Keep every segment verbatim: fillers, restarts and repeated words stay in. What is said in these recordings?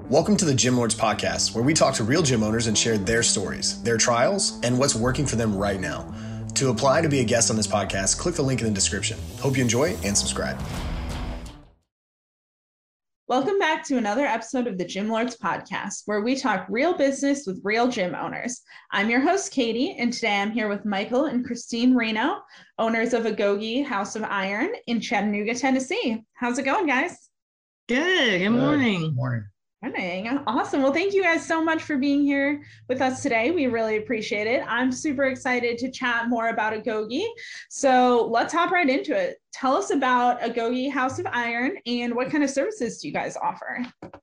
Welcome to the Gym Lords Podcast, where we talk to real gym owners and share their stories, their trials, and what's working for them right now. To apply to be a guest on this podcast, click the link in the description. Hope you enjoy and subscribe. Welcome back to another episode of the Gym Lords Podcast, where we talk real business with real gym owners. I'm your host, Katie, and today I'm here with Michael and Christine Reno, owners of Agoge House of Iron in Chattanooga, Tennessee. How's it going, guys? Good. Good morning. Good morning. Morning. Awesome. Well, thank you guys so much for being here with us today. We really appreciate it. I'm super excited to chat more about Agoge. So let's hop right into it. Tell us about Agoge House of Iron and what kind of services do you guys offer?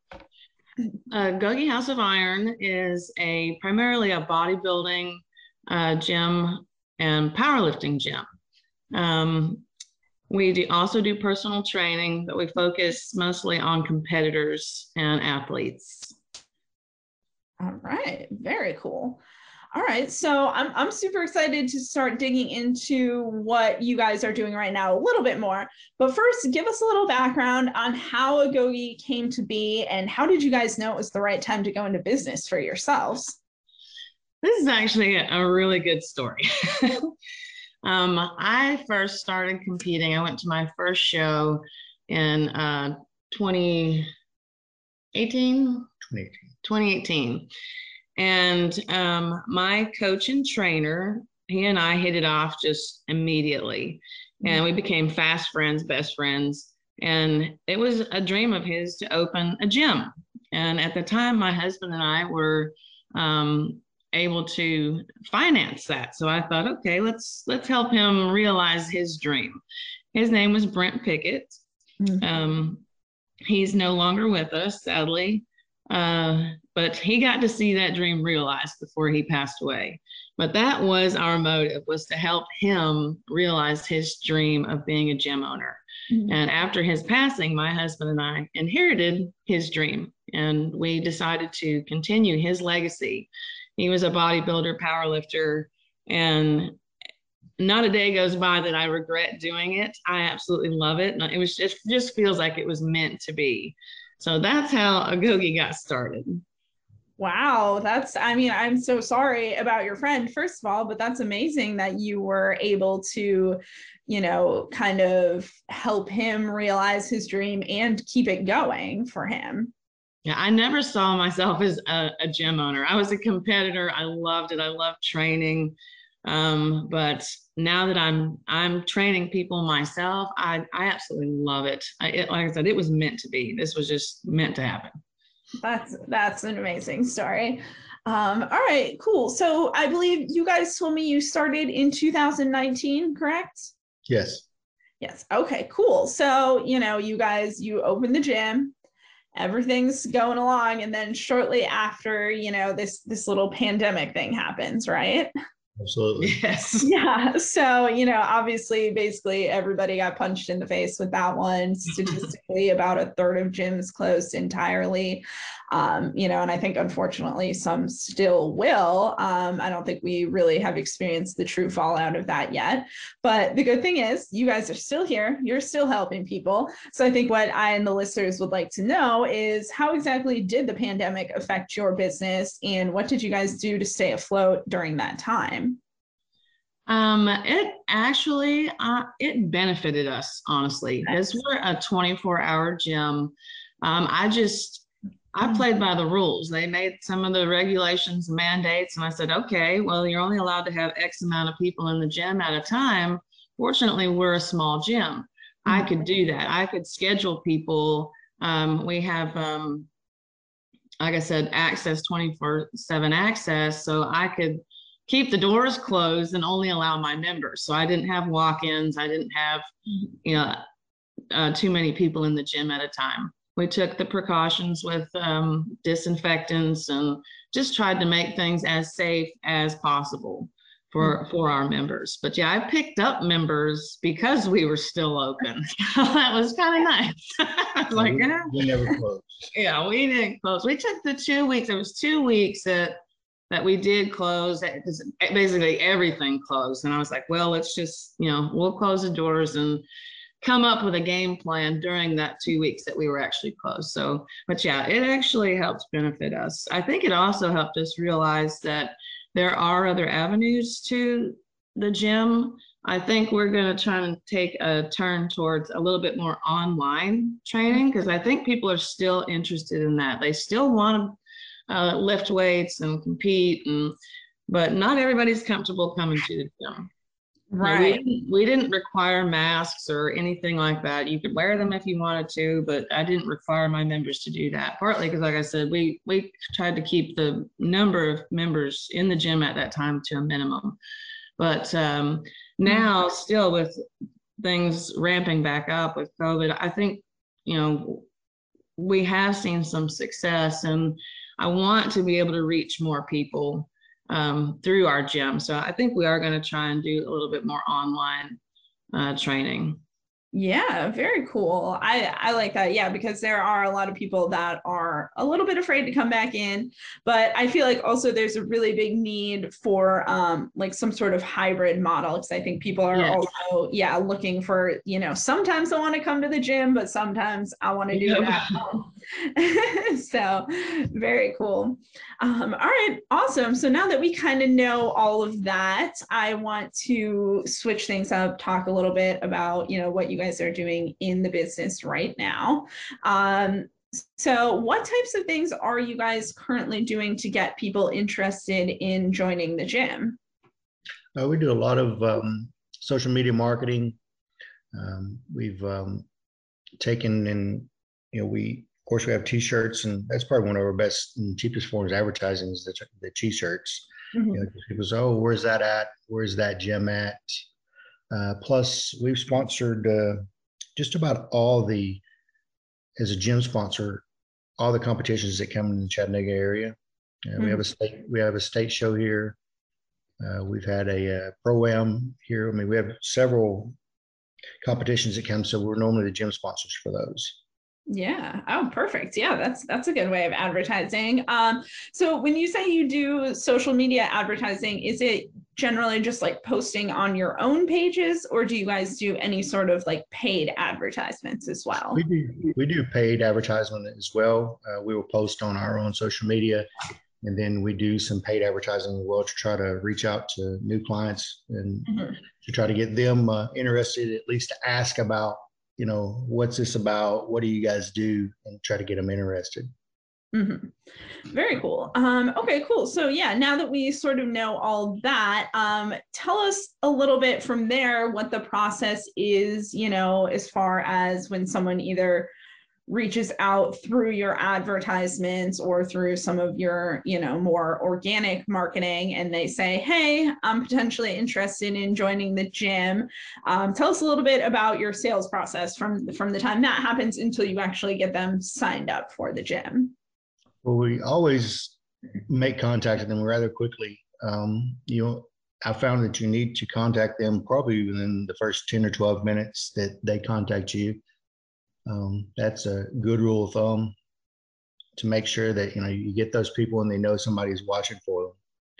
Agoge House of Iron is a primarily a bodybuilding uh, gym and powerlifting gym. Um, We do also do personal training, but we focus mostly on competitors and athletes. All right, very cool. All right, so I'm I'm super excited to start digging into what you guys are doing right now a little bit more. But first, give us a little background on how Agoge came to be and how did you guys know it was the right time to go into business for yourselves? This is actually a really good story. Um, I first started competing. I went to my first show in uh, twenty eighteen. twenty eighteen. twenty eighteen. And um, my coach and trainer, he and I hit it off just immediately. And we became fast friends, best friends. And it was a dream of his to open a gym. And at the time, my husband and I were um, able to finance that. So I thought, okay, let's let's help him realize his dream. His name was Brent Pickett. Mm-hmm. Um, he's no longer with us, sadly, uh, but he got to see that dream realized before he passed away. But that was our motive, was to help him realize his dream of being a gym owner. Mm-hmm. And after his passing, my husband and I inherited his dream, and we decided to continue his legacy. He was a bodybuilder, powerlifter, and not a day goes by that I regret doing it. I absolutely love it. And it was just, it just feels like it was meant to be. So that's how Agoge got started. Wow. That's, I mean, I'm so sorry about your friend, first of all, but that's amazing that you were able to, you know, kind of help him realize his dream and keep it going for him. Yeah, I never saw myself as a, a gym owner. I was a competitor. I loved it. I loved training. Um, but now that I'm I'm training people myself, I, I absolutely love it. I, it. Like I said, it was meant to be. This was just meant to happen. That's that's an amazing story. Um, all right, cool. So I believe you guys told me you started in two thousand nineteen, correct? Yes. Yes. Okay, cool. So, you know, you guys, you opened the gym. Everything's going along, and then shortly after, you know, this this little pandemic thing happens, right? Absolutely. Yes. Yeah. So, you know, obviously, basically everybody got punched in the face with that one. Statistically, about a third of gyms closed entirely. Um, you know, and I think unfortunately some still will. Um, I don't think we really have experienced the true fallout of that yet. But the good thing is you guys are still here. You're still helping people. So I think what I and the listeners would like to know is how exactly did the pandemic affect your business, and what did you guys do to stay afloat during that time? Um, it actually, uh, it benefited us, honestly, because we're a twenty-four hour gym. Um, I just, I played by the rules. They made some of the regulations, mandates, and I said, okay, well, you're only allowed to have X amount of people in the gym at a time. Fortunately, we're a small gym. Mm-hmm. I could do that. I could schedule people. Um, we have, um, like I said, access, twenty-four seven access, so I could keep the doors closed and only allow my members. So I didn't have walk-ins. I didn't have, you know, uh, too many people in the gym at a time. We took the precautions with um, disinfectants and just tried to make things as safe as possible for, for our members. But yeah, I picked up members because we were still open. That was kind of nice. I was like, we, yeah. we never closed. Yeah, we didn't close. We took the two weeks. It was two weeks that that we did close. Basically everything closed. And I was like, well, let's just, you know, we'll close the doors and come up with a game plan during that two weeks that we were actually closed. So, but yeah, it actually helped benefit us. I think it also helped us realize that there are other avenues to the gym. I think we're going to try and take a turn towards a little bit more online training, because I think people are still interested in that. They still want to uh, lift weights and compete, and but not everybody's comfortable coming to the gym. Right. You know, we, we didn't require masks or anything like that. You could wear them if you wanted to, but I didn't require my members to do that. Partly because, like I said, we we tried to keep the number of members in the gym at that time to a minimum. But um, now, still with things ramping back up with COVID, I think, you know, we have seen some success, and I want to be able to reach more people um, through our gym. So I think we are going to try and do a little bit more online uh, training. Yeah, very cool. I, I like that. Yeah, because there are a lot of people that are a little bit afraid to come back in, but I feel like also there's a really big need for um, like some sort of hybrid model, because I think people are Yes. also, yeah, looking for, you know, sometimes I want to come to the gym, but sometimes I want to do Yep. it at home. So very cool. Um, all right, awesome. So now that we kind of know all of that, I want to switch things up, talk a little bit about, you know, what you guys are doing in the business right now. Um, so what types of things are you guys currently doing to get people interested in joining the gym? Uh, we do a lot of um, social media marketing. Um, we've um, taken and, you know, we, of course, we have T-shirts, and that's probably one of our best and cheapest forms of advertising is the, the T-shirts. Mm-hmm. You know, people say, oh, where's that at? Where's that gym at? Uh, plus, we've sponsored uh, just about all the, as a gym sponsor, all the competitions that come in the Chattanooga area. Uh, mm-hmm. We have a state, we have a state show here. Uh, we've had a, a pro-am here. I mean, we have several competitions that come, so we're normally the gym sponsors for those. Yeah. Oh, perfect. Yeah, that's that's a good way of advertising. Um, so when you say you do social media advertising, is it generally just like posting on your own pages, or do you guys do any sort of like paid advertisements as well? We do we do paid advertisement as well. Uh, we will post on our own social media, and then we do some paid advertising as well to try to reach out to new clients and mm-hmm. to try to get them uh, interested, at least to ask about, you know, what's this about? What do you guys do? And try to get them interested. Mm-hmm. Very cool. Um, okay, cool. So yeah, now that we sort of know all that, um, tell us a little bit from there what the process is, you know, as far as when someone either reaches out through your advertisements or through some of your, you know, more organic marketing, and they say, hey, I'm potentially interested in joining the gym. Um, tell us a little bit about your sales process from, from the time that happens until you actually get them signed up for the gym. Well, we always make contact with them rather quickly. Um, you know, I found that you need to contact them probably within the first ten or twelve minutes that they contact you. Um, that's a good rule of thumb to make sure that, you know, you get those people and they know somebody's watching for them.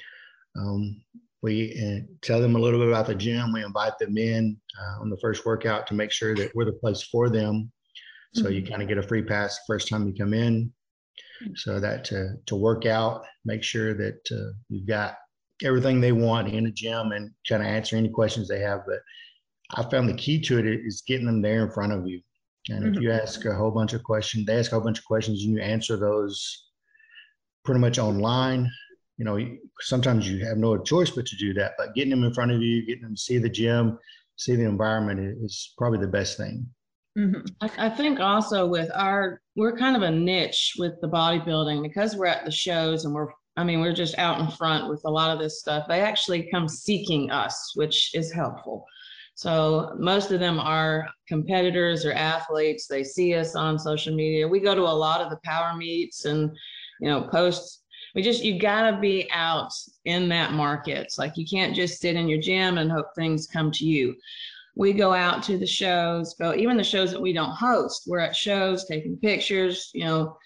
Um, we uh, tell them a little bit about the gym. We invite them in uh, on the first workout to make sure that we're the place for them. So mm-hmm. you kind of get a free pass the first time you come in. So that to, to work out, make sure that uh, you've got everything they want in the gym and kind of answer any questions they have. But I found the key to it is getting them there in front of you. And mm-hmm. if you ask a whole bunch of questions, they ask a whole bunch of questions and you answer those pretty much online, you know, sometimes you have no choice but to do that. But getting them in front of you, getting them to see the gym, see the environment is probably the best thing. Mm-hmm. I, I think also with our, we're kind of a niche with the bodybuilding because we're at the shows and we're, I mean, we're just out in front with a lot of this stuff. They actually come seeking us, which is helpful. So most of them are competitors or athletes. They see us on social media. We go to a lot of the power meets and, you know, posts. We just, you gotta be out in that market. It's like, you can't just sit in your gym and hope things come to you. We go out to the shows, go even the shows that we don't host. We're at shows taking pictures, you know,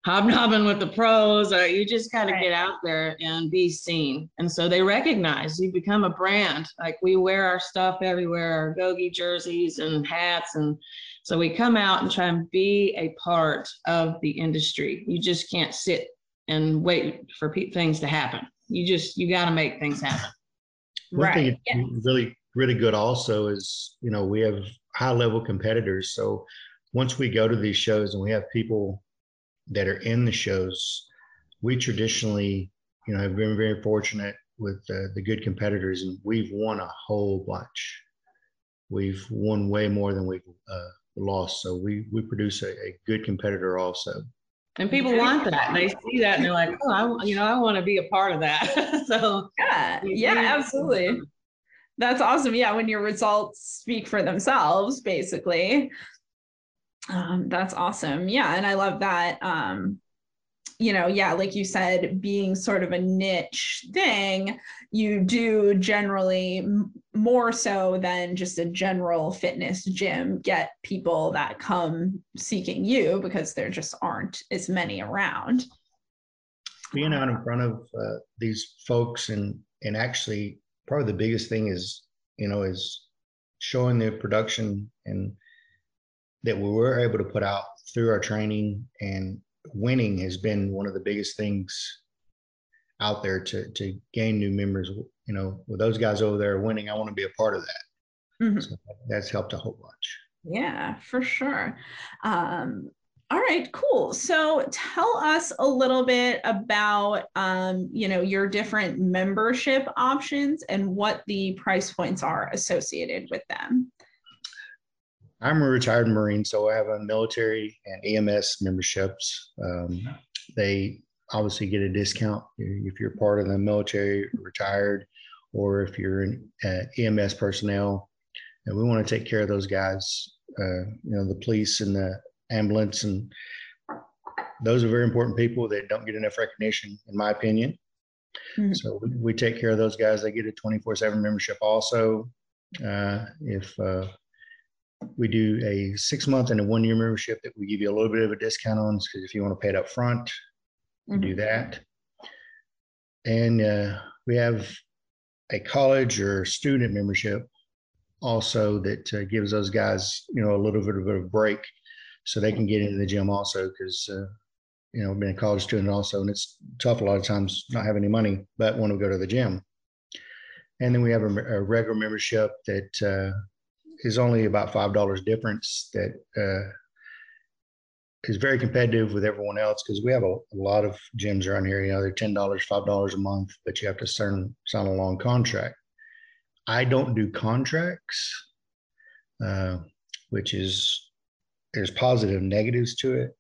hobnobbing with the pros, or you just got to Right. get out there and be seen. And so they recognize you become a brand. Like we wear our stuff everywhere, our Gogi jerseys and hats. And so we come out and try and be a part of the industry. You just can't sit and wait for pe- things to happen. You just, you got to make things happen. One thing Right. that's Yeah. really, really good also is, you know, we have high level competitors. So once we go to these shows and we have people that are in the shows, we traditionally, you know, have been very fortunate with uh, the good competitors, and we've won a whole bunch. We've won way more than we've uh, lost. So we we produce a, a good competitor also. And people want that. They see that and they're like, oh, I, you know, I want to be a part of that. So Yeah. we- Yeah, we- absolutely. That's awesome. Yeah, when your results speak for themselves, basically. Um, that's awesome. Yeah, and I love that. Um, you know, yeah, like you said, being sort of a niche thing, you do generally m- more so than just a general fitness gym get people that come seeking you because there just aren't as many around. Being out in front of uh, these folks, and and actually probably the biggest thing is, you know, is showing the production and that we were able to put out through our training, and winning has been one of the biggest things out there to to gain new members. You know, with those guys over there winning, I want to be a part of that. Mhm. So that's helped a whole bunch. Yeah, for sure. Um, all right, cool. So tell us a little bit about, um, you know, your different membership options and what the price points are associated with them. I'm a retired Marine, so I have a military and E M S memberships. Um, they obviously get a discount if you're part of the military, retired, or if you're an uh, E M S personnel. And we want to take care of those guys, uh, you know, the police and the ambulance. And those are very important people that don't get enough recognition, in my opinion. Mhm. So we, we take care of those guys. They get a twenty-four seven membership also. Uh, if uh, we do a six month and a one year membership that we give you a little bit of a discount on, because if you want to pay it up front, you do that. And uh, we have a college or student membership also that uh, gives those guys, you know, a little bit of a break so they can get into the gym also, because, uh, you know, being a college student also, and it's tough a lot of times not have any money, but want to go to the gym. And then we have a, a regular membership that uh, is only about five dollars difference, that uh, is very competitive with everyone else, because we have a, a lot of gyms around here. You know, they're ten dollars, five dollars a month, but you have to sign, sign a long contract. I don't do contracts, uh, which is, there's positive and negatives to it.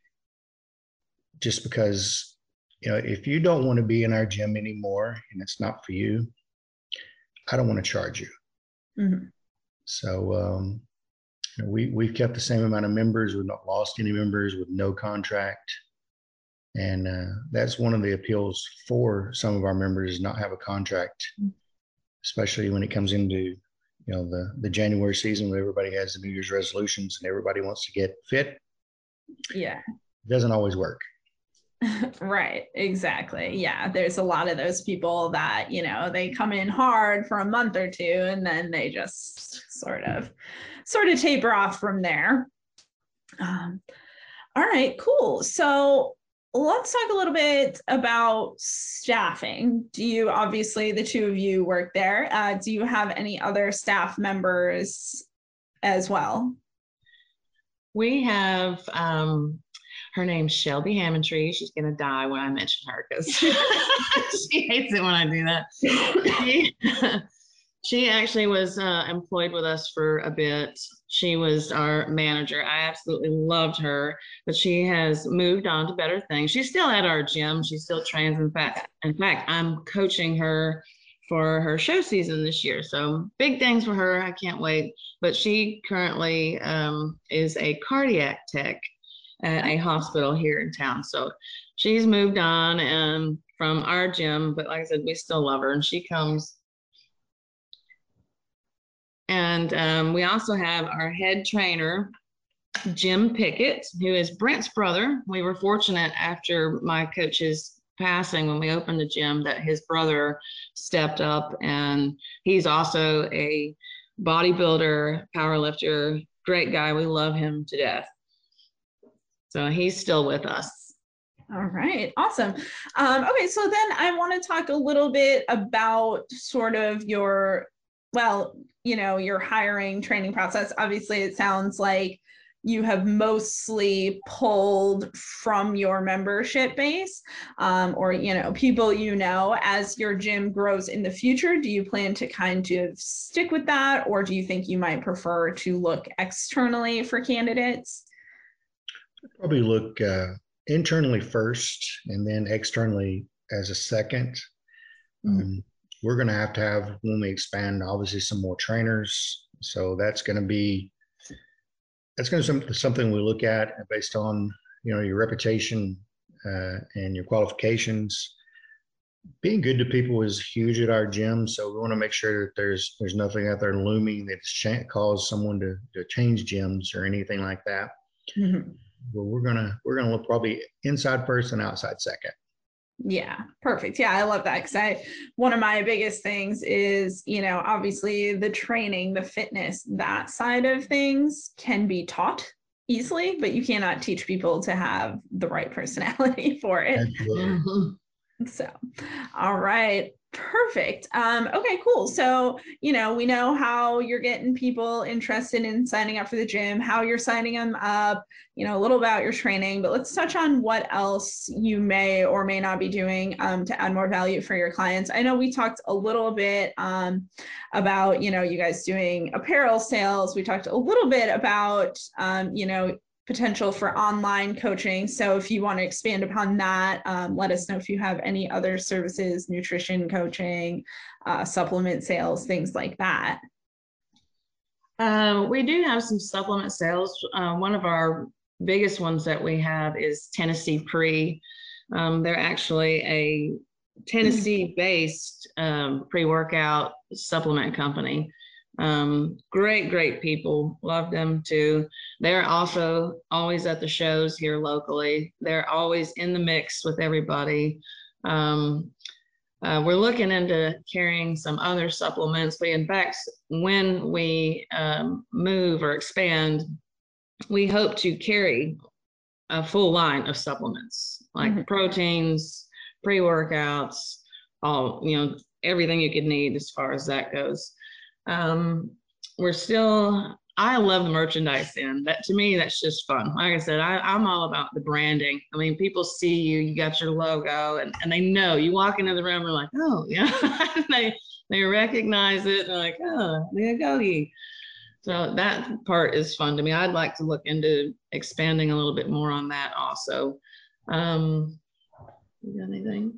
Just because, you know, if you don't want to be in our gym anymore and it's not for you, I don't want to charge you. Mm-hmm. So um, you know, we, we've kept the same amount of members. We've not lost any members with no contract. And uh, that's one of the appeals for some of our members, is not have a contract, especially when it comes into, you know, the, the January season where everybody has the New Year's resolutions and everybody wants to get fit. Yeah. It doesn't always work. Right, exactly. Yeah, there's a lot of those people that, you know, they come in hard for a month or two and then they just sort of sort of taper off from there. Um, all right, cool. So let's talk a little bit about staffing. Do you, obviously the two of you work there, uh, do you have any other staff members as well? We have, um, her name's Shelby Hammondtree. She's going to die when I mention her because she hates it when I do that. She, she actually was uh, employed with us for a bit. She was our manager. I absolutely loved her, but she has moved on to better things. She's still at our gym. She still trains. In fact, in fact, I'm coaching her for her show season this year. So big things for her. I can't wait. But she currently um, is a cardiac tech at a hospital here in town. So she's moved on and from our gym, but like I said, we still love her and she comes. And um, we also have our head trainer, Jim Pickett, who is Brent's brother. We were fortunate after my coach's passing when we opened the gym that his brother stepped up, and he's also a bodybuilder, powerlifter, great guy. We love him to death. So he's still with us. All right, awesome. Um, okay, so then I want to talk a little bit about sort of your, well, you know, your hiring training process. Obviously, it sounds like you have mostly pulled from your membership base, um, or, you know, people you know. As your gym grows in the future, do you plan to kind of stick with that, or do you think you might prefer to look externally for candidates? Probably look uh, internally first and then externally as a second. Mm-hmm. Um, we're going to have to have, when we expand, obviously some more trainers. So that's going to be, that's going to be something we look at based on, you know, your reputation uh, and your qualifications. Being good to people is huge at our gym. So we want to make sure that there's, there's nothing out there looming that's cha- cause someone to, to change gyms or anything like that. Mm-hmm. Well, we're gonna we're gonna look probably inside first and outside second. Yeah, perfect. Yeah, I love that, because I one of my biggest things is, you know, obviously the training, the fitness, that side of things can be taught easily, but you cannot teach people to have the right personality for it. Absolutely. So, all right. Perfect. Um, okay, cool. So, you know, we know how you're getting people interested in signing up for the gym, how you're signing them up, you know, a little about your training, but let's touch on what else you may or may not be doing um, to add more value for your clients. I know we talked a little bit um, about, you know, you guys doing apparel sales. We talked a little bit about, um, you know, potential for online coaching. So if you want to expand upon that, um, let us know if you have any other services, nutrition coaching, uh, supplement sales, things like that. Uh, we do have some supplement sales. Uh, one of our biggest ones that we have is Tennessee Pre. Um, they're actually a Tennessee-based um, pre-workout supplement company. Um, great, great people. Love them too. They're also always at the shows here locally. They're always in the mix with everybody. Um, uh, we're looking into carrying some other supplements. We, in fact, when we um, move or expand, we hope to carry a full line of supplements like mm-hmm. proteins, pre-workouts, all, you know, everything you could need as far as that goes. Um, we're still, I love the merchandise in that. To me, that's just fun. Like I said, I, I'm all about the branding. I mean, people see you, you got your logo, and, and they know. You walk into the room, they're like, oh, yeah. they they recognize it. They're like, oh, the Agoge. So that part is fun to me. I'd like to look into expanding a little bit more on that also. Um, you got anything?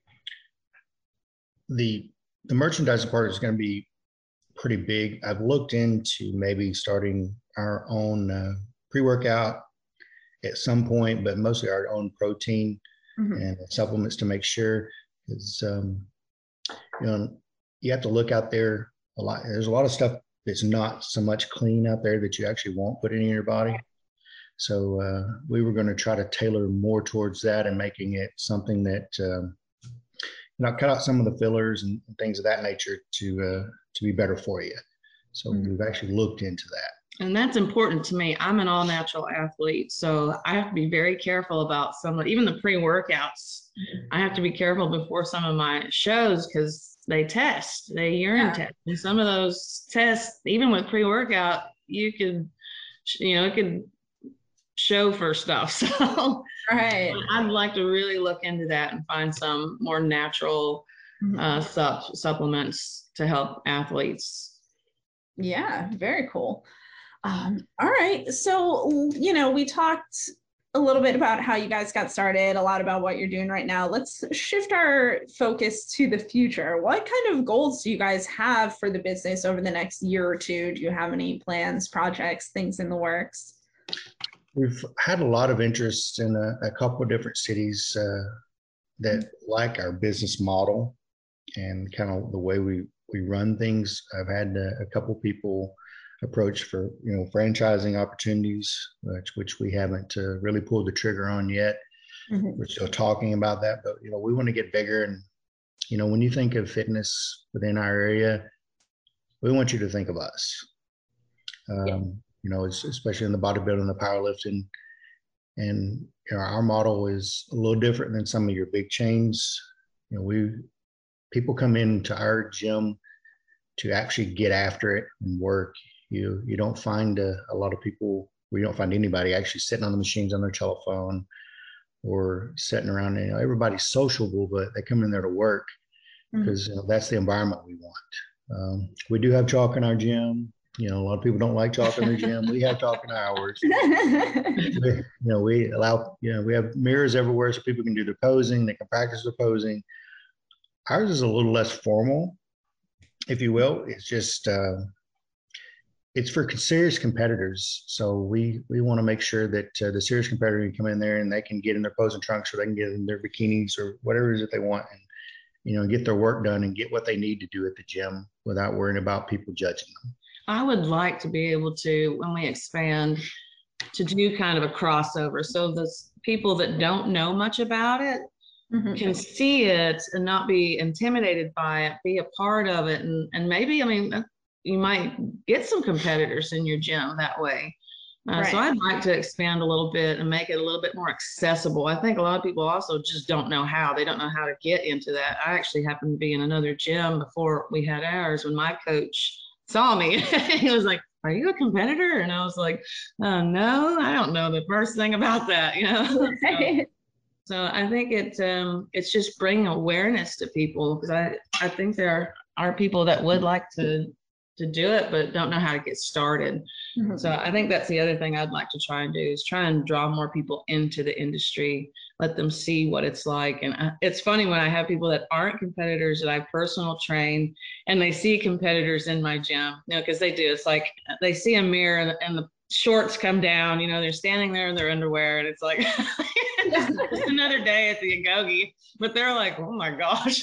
The the merchandising part is going to be pretty big. I've looked into maybe starting our own uh, pre-workout at some point, but mostly our own protein mm-hmm. and supplements to make sure, because um, you know, you have to look out there a lot. There's a lot of stuff that's not so much clean out there that you actually won't put in your body. So uh, we were going to try to tailor more towards that and making it something that um, you know, cut out some of the fillers and things of that nature to uh, to be better for you. So mm-hmm. we've actually looked into that. And that's important to me. I'm an all-natural athlete, so I have to be very careful about some of, even the pre-workouts. I have to be careful before some of my shows because they test, they urine yeah. test. And some of those tests, even with pre-workout, you could, you know, it could show for stuff. So right. I'd like to really look into that and find some more natural mm-hmm. uh, sup- supplements to help athletes. Yeah, very cool. Um, all right. So, you know, we talked a little bit about how you guys got started, a lot about what you're doing right now. Let's shift our focus to the future. What kind of goals do you guys have for the business over the next year or two? Do you have any plans, projects, things in the works? We've had a lot of interest in a, a couple of different cities uh, that like our business model and kind of the way we, we run things. I've had a, a couple people approach for, you know, franchising opportunities, which, which we haven't uh, really pulled the trigger on yet. Mm-hmm. We're still talking about that, but, you know, we want to get bigger. And, you know, when you think of fitness within our area, we want you to think of us. Um, yeah. You know, it's, especially in the bodybuilding, the powerlifting. And you know, our model is a little different than some of your big chains. You know, we people come into our gym to actually get after it and work. You you don't find a, a lot of people, we don't find anybody actually sitting on the machines on their telephone or sitting around. You know, everybody's sociable, but they come in there to work because mm-hmm. you know, that's the environment we want. Um, we do have chalk in our gym. You know, a lot of people don't like chalk in their gym. We have chalk in ours. we, you know, we allow, you know, we have mirrors everywhere so people can do their posing. They can practice their posing. Ours is a little less formal, if you will. It's just, uh, it's for serious competitors. So we we want to make sure that uh, the serious competitor can come in there and they can get in their posing trunks or they can get in their bikinis or whatever it is that they want and, you know, get their work done and get what they need to do at the gym without worrying about people judging them. I would like to be able to, when we expand, to do kind of a crossover. So the people that don't know much about it mm-hmm. can see it and not be intimidated by it, be a part of it. And, and maybe, I mean, you might get some competitors in your gym that way. Uh, right. So I'd like to expand a little bit and make it a little bit more accessible. I think a lot of people also just don't know how. They don't know how to get into that. I actually happened to be in another gym before we had ours when my coach saw me. He was like, "Are you a competitor?" And I was like, uh, no, I don't know the first thing about that, you know. so, so I think it um, it's just bringing awareness to people because I, I think there are, are people that would like to to do it but don't know how to get started. Mm-hmm. So I think that's the other thing I'd like to try and do is try and draw more people into the industry, let them see what it's like. And I, it's funny when I have people that aren't competitors that I personal train and they see competitors in my gym, you know, because they do. It's like they see a mirror and, and the shorts come down, you know, they're standing there in their underwear and it's like just another day at the Agoge, but they're like, oh my gosh.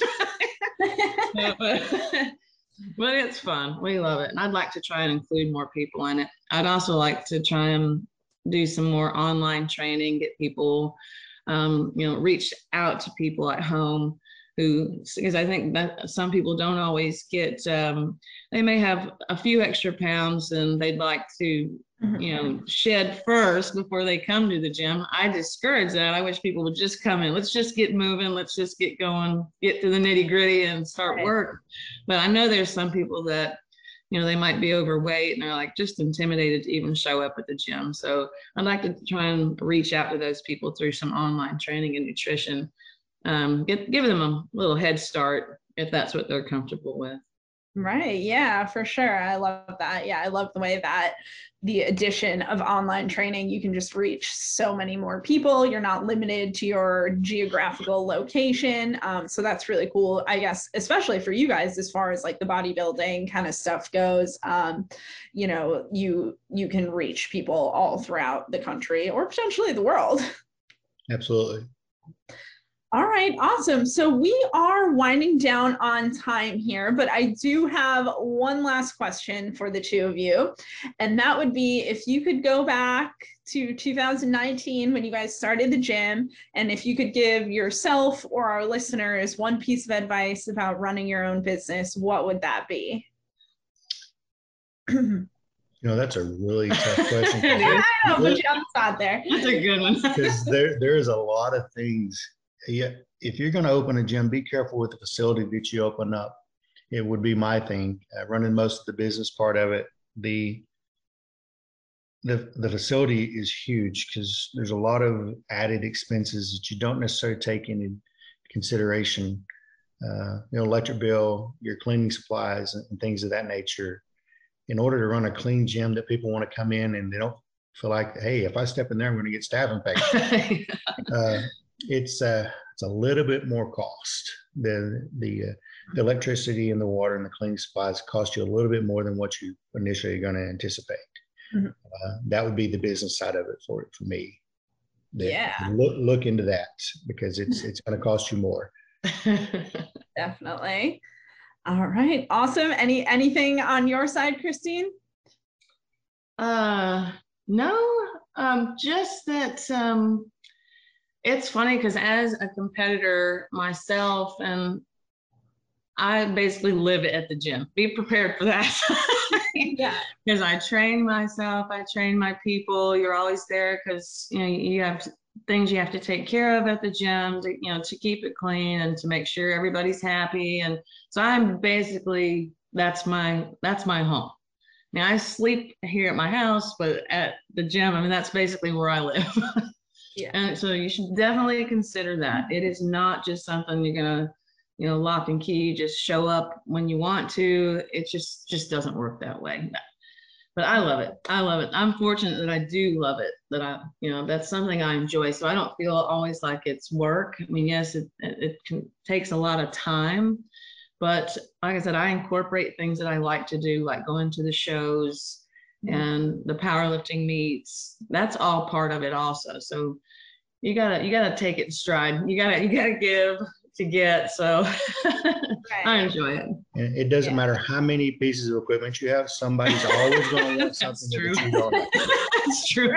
so, but, But it's fun. We love it. And I'd like to try and include more people in it. I'd also like to try and do some more online training, get people, um, you know, reach out to people at home who, because I think that some people don't always get, um, they may have a few extra pounds and they'd like to, you know, shed first before they come to the gym. I discourage that. I wish people would just come in. Let's just get moving. Let's just get going, get to the nitty gritty and start right. work. But I know there's some people that, you know, they might be overweight and they're like just intimidated to even show up at the gym. So I'd like to try and reach out to those people through some online training and nutrition. Um, get, give them a little head start if that's what they're comfortable with. Right. Yeah, for sure. I love that. Yeah, I love the way that the addition of online training, you can just reach so many more people. You're not limited to your geographical location. Um, so that's really cool, I guess, especially for you guys, as far as like the bodybuilding kind of stuff goes. Um, you know, you you can reach people all throughout the country or potentially the world. Absolutely. All right, awesome. So we are winding down on time here, but I do have one last question for the two of you. And that would be if you could go back to two thousand nineteen when you guys started the gym, and if you could give yourself or our listeners one piece of advice about running your own business, what would that be? You know, that's a really tough question. I know, put you on the spot there. That's a good one. Because there, there's a lot of things. Yeah, if you're going to open a gym, be careful with the facility that you open up. It would be my thing, uh, running most of the business part of it. The the the facility is huge because there's a lot of added expenses that you don't necessarily take into consideration. Uh, you know, electric bill, your cleaning supplies, and, and things of that nature. In order to run a clean gym that people want to come in and they don't feel like, hey, if I step in there, I'm going to get staph infection. uh, It's uh, it's a little bit more cost. The the, uh, the electricity and the water and the cleaning supplies cost you a little bit more than what you initially are going to anticipate. Mm-hmm. Uh, that would be the business side of it for for me. The, yeah. Look look into that because it's it's going to cost you more. Definitely. All right. Awesome. Any anything on your side, Christine? Uh, no, um, just that um, it's funny because as a competitor myself, and I basically live at the gym. Be prepared for that. Yeah. Because I train myself, I train my people. You're always there because you know you have things you have to take care of at the gym to you know to keep it clean and to make sure everybody's happy. And so I'm basically that's my that's my home. Now I sleep here at my house, but at the gym, I mean that's basically where I live. Yeah. And so you should definitely consider that. It is not just something you're gonna you know, lock and key, just show up when you want to. It just just doesn't work that way. But I love it. I love it. I'm fortunate that I do love it. That I, you know, that's something I enjoy. So I don't feel always like it's work. I mean, yes, it it can, takes a lot of time, but like I said, I incorporate things that I like to do, like going to the shows and the powerlifting meets. That's all part of it, also. So you gotta you gotta take it in stride. You gotta you gotta give to get. So Right. I enjoy it. And it doesn't Yeah. matter how many pieces of equipment you have, somebody's always going to want something That's true. that you don't have. That's true.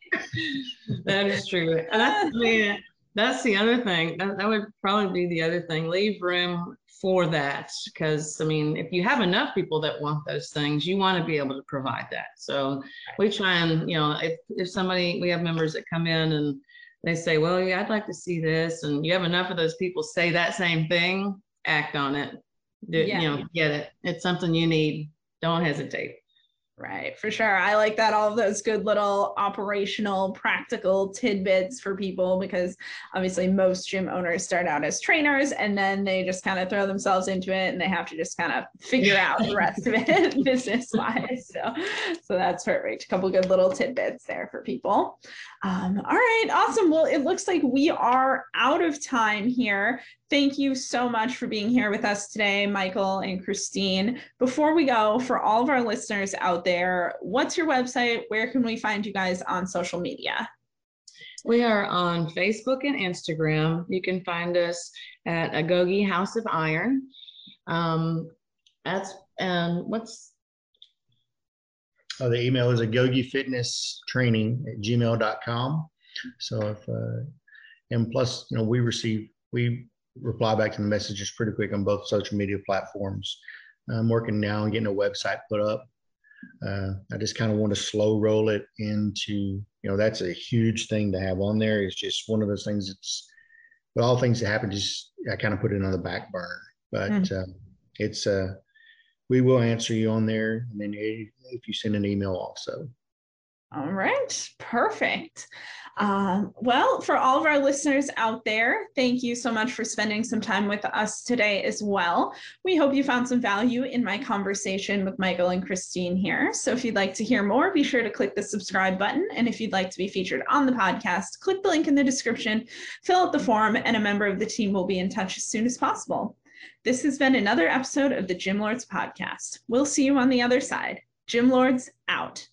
That is true. And that's, I mean, that's the other thing. That, that would probably be the other thing. Leave room for that. Because, I mean, if you have enough people that want those things, you want to be able to provide that. So we try and, you know, if, if somebody, we have members that come in and they say, well, yeah, I'd like to see this. And you have enough of those people say that same thing, act on it. Do, Yeah. You know, get it. It's something you need. Don't hesitate. Right, for sure. I like that, all of those good little operational, practical tidbits for people, because obviously most gym owners start out as trainers and then they just kind of throw themselves into it and they have to just kind of figure out the rest of it business wise. So, so that's perfect. A couple good little tidbits there for people. Um, all right, awesome. Well, it looks like we are out of time here. Thank you so much for being here with us today, Michael and Christine. Before we go, for all of our listeners out there, what's your website? Where can we find you guys on social media? We are on Facebook and Instagram. You can find us at Agoge House of Iron. Um, that's and um, what's Oh, the email is agogefitnesstraining at gmail dot com. So if uh, and plus, you know, we receive we reply back to the messages pretty quick on both social media platforms. I'm working now on getting a website put up. Uh, I just kind of want to slow roll it into, you know, that's a huge thing to have on there. It's just one of those things that's, with all things that happen, just I kind of put it on the back burner. But mm. uh, it's, uh, we will answer you on there. And then if you send an email also. All right, perfect. Um, well, for all of our listeners out there, thank you so much for spending some time with us today as well. We hope you found some value in my conversation with Michael and Christine here. So if you'd like to hear more, be sure to click the subscribe button. And if you'd like to be featured on the podcast, click the link in the description, fill out the form, and a member of the team will be in touch as soon as possible. This has been another episode of the Gym Lords Podcast. We'll see you on the other side. Gym Lords out.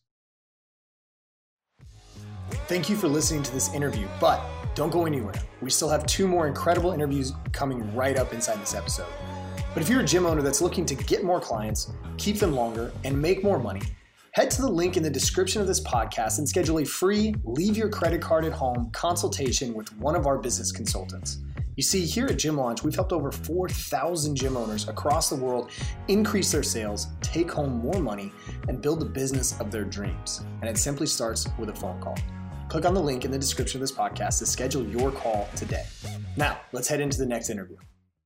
Thank you for listening to this interview, but don't go anywhere. We still have two more incredible interviews coming right up inside this episode. But if you're a gym owner that's looking to get more clients, keep them longer, and make more money, head to the link in the description of this podcast and schedule a free leave your credit card at home consultation with one of our business consultants. You see, here at Gym Launch, we've helped over four thousand gym owners across the world increase their sales, take home more money, and build the business of their dreams. And it simply starts with a phone call. Click on the link in the description of this podcast to schedule your call today. Now, let's head into the next interview.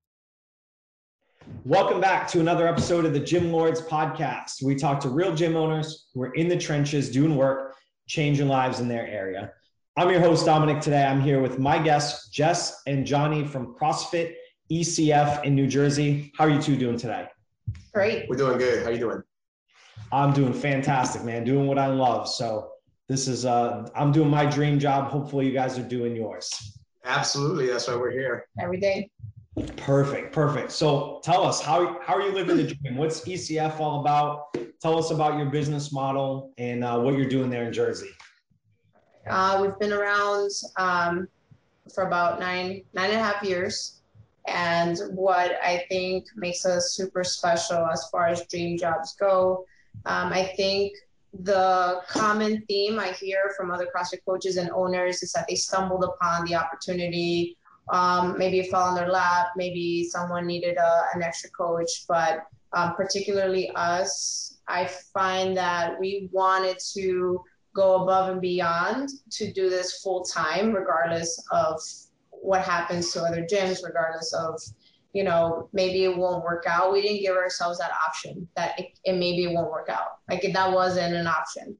Welcome back to another episode of the Gym Lords Podcast. We talk to real gym owners who are in the trenches doing work, changing lives in their area. I'm your host, Dominic. Today, I'm here with my guests, Jess and Johnny from CrossFit E C F in New Jersey. How are you two doing today? Great. We're doing good. How you doing? I'm doing fantastic, man. Doing what I love. So this is, uh, I'm doing my dream job. Hopefully you guys are doing yours. Absolutely. That's why we're here. Every day. Perfect. Perfect. So tell us, how, how are you living the dream? What's E C F all about? Tell us about your business model and uh, what you're doing there in Jersey. Uh, we've been around um, for about nine, nine and a half years. And what I think makes us super special as far as dream jobs go, um, I think the common theme I hear from other CrossFit coaches and owners is that they stumbled upon the opportunity. Um, maybe it fell on their lap, maybe someone needed a, an extra coach, but um, particularly us, I find that we wanted to go above and beyond to do this full time, regardless of what happens to other gyms, regardless of, you know, maybe it won't work out. We didn't give ourselves that option that it, it maybe it won't work out. Like that wasn't an option.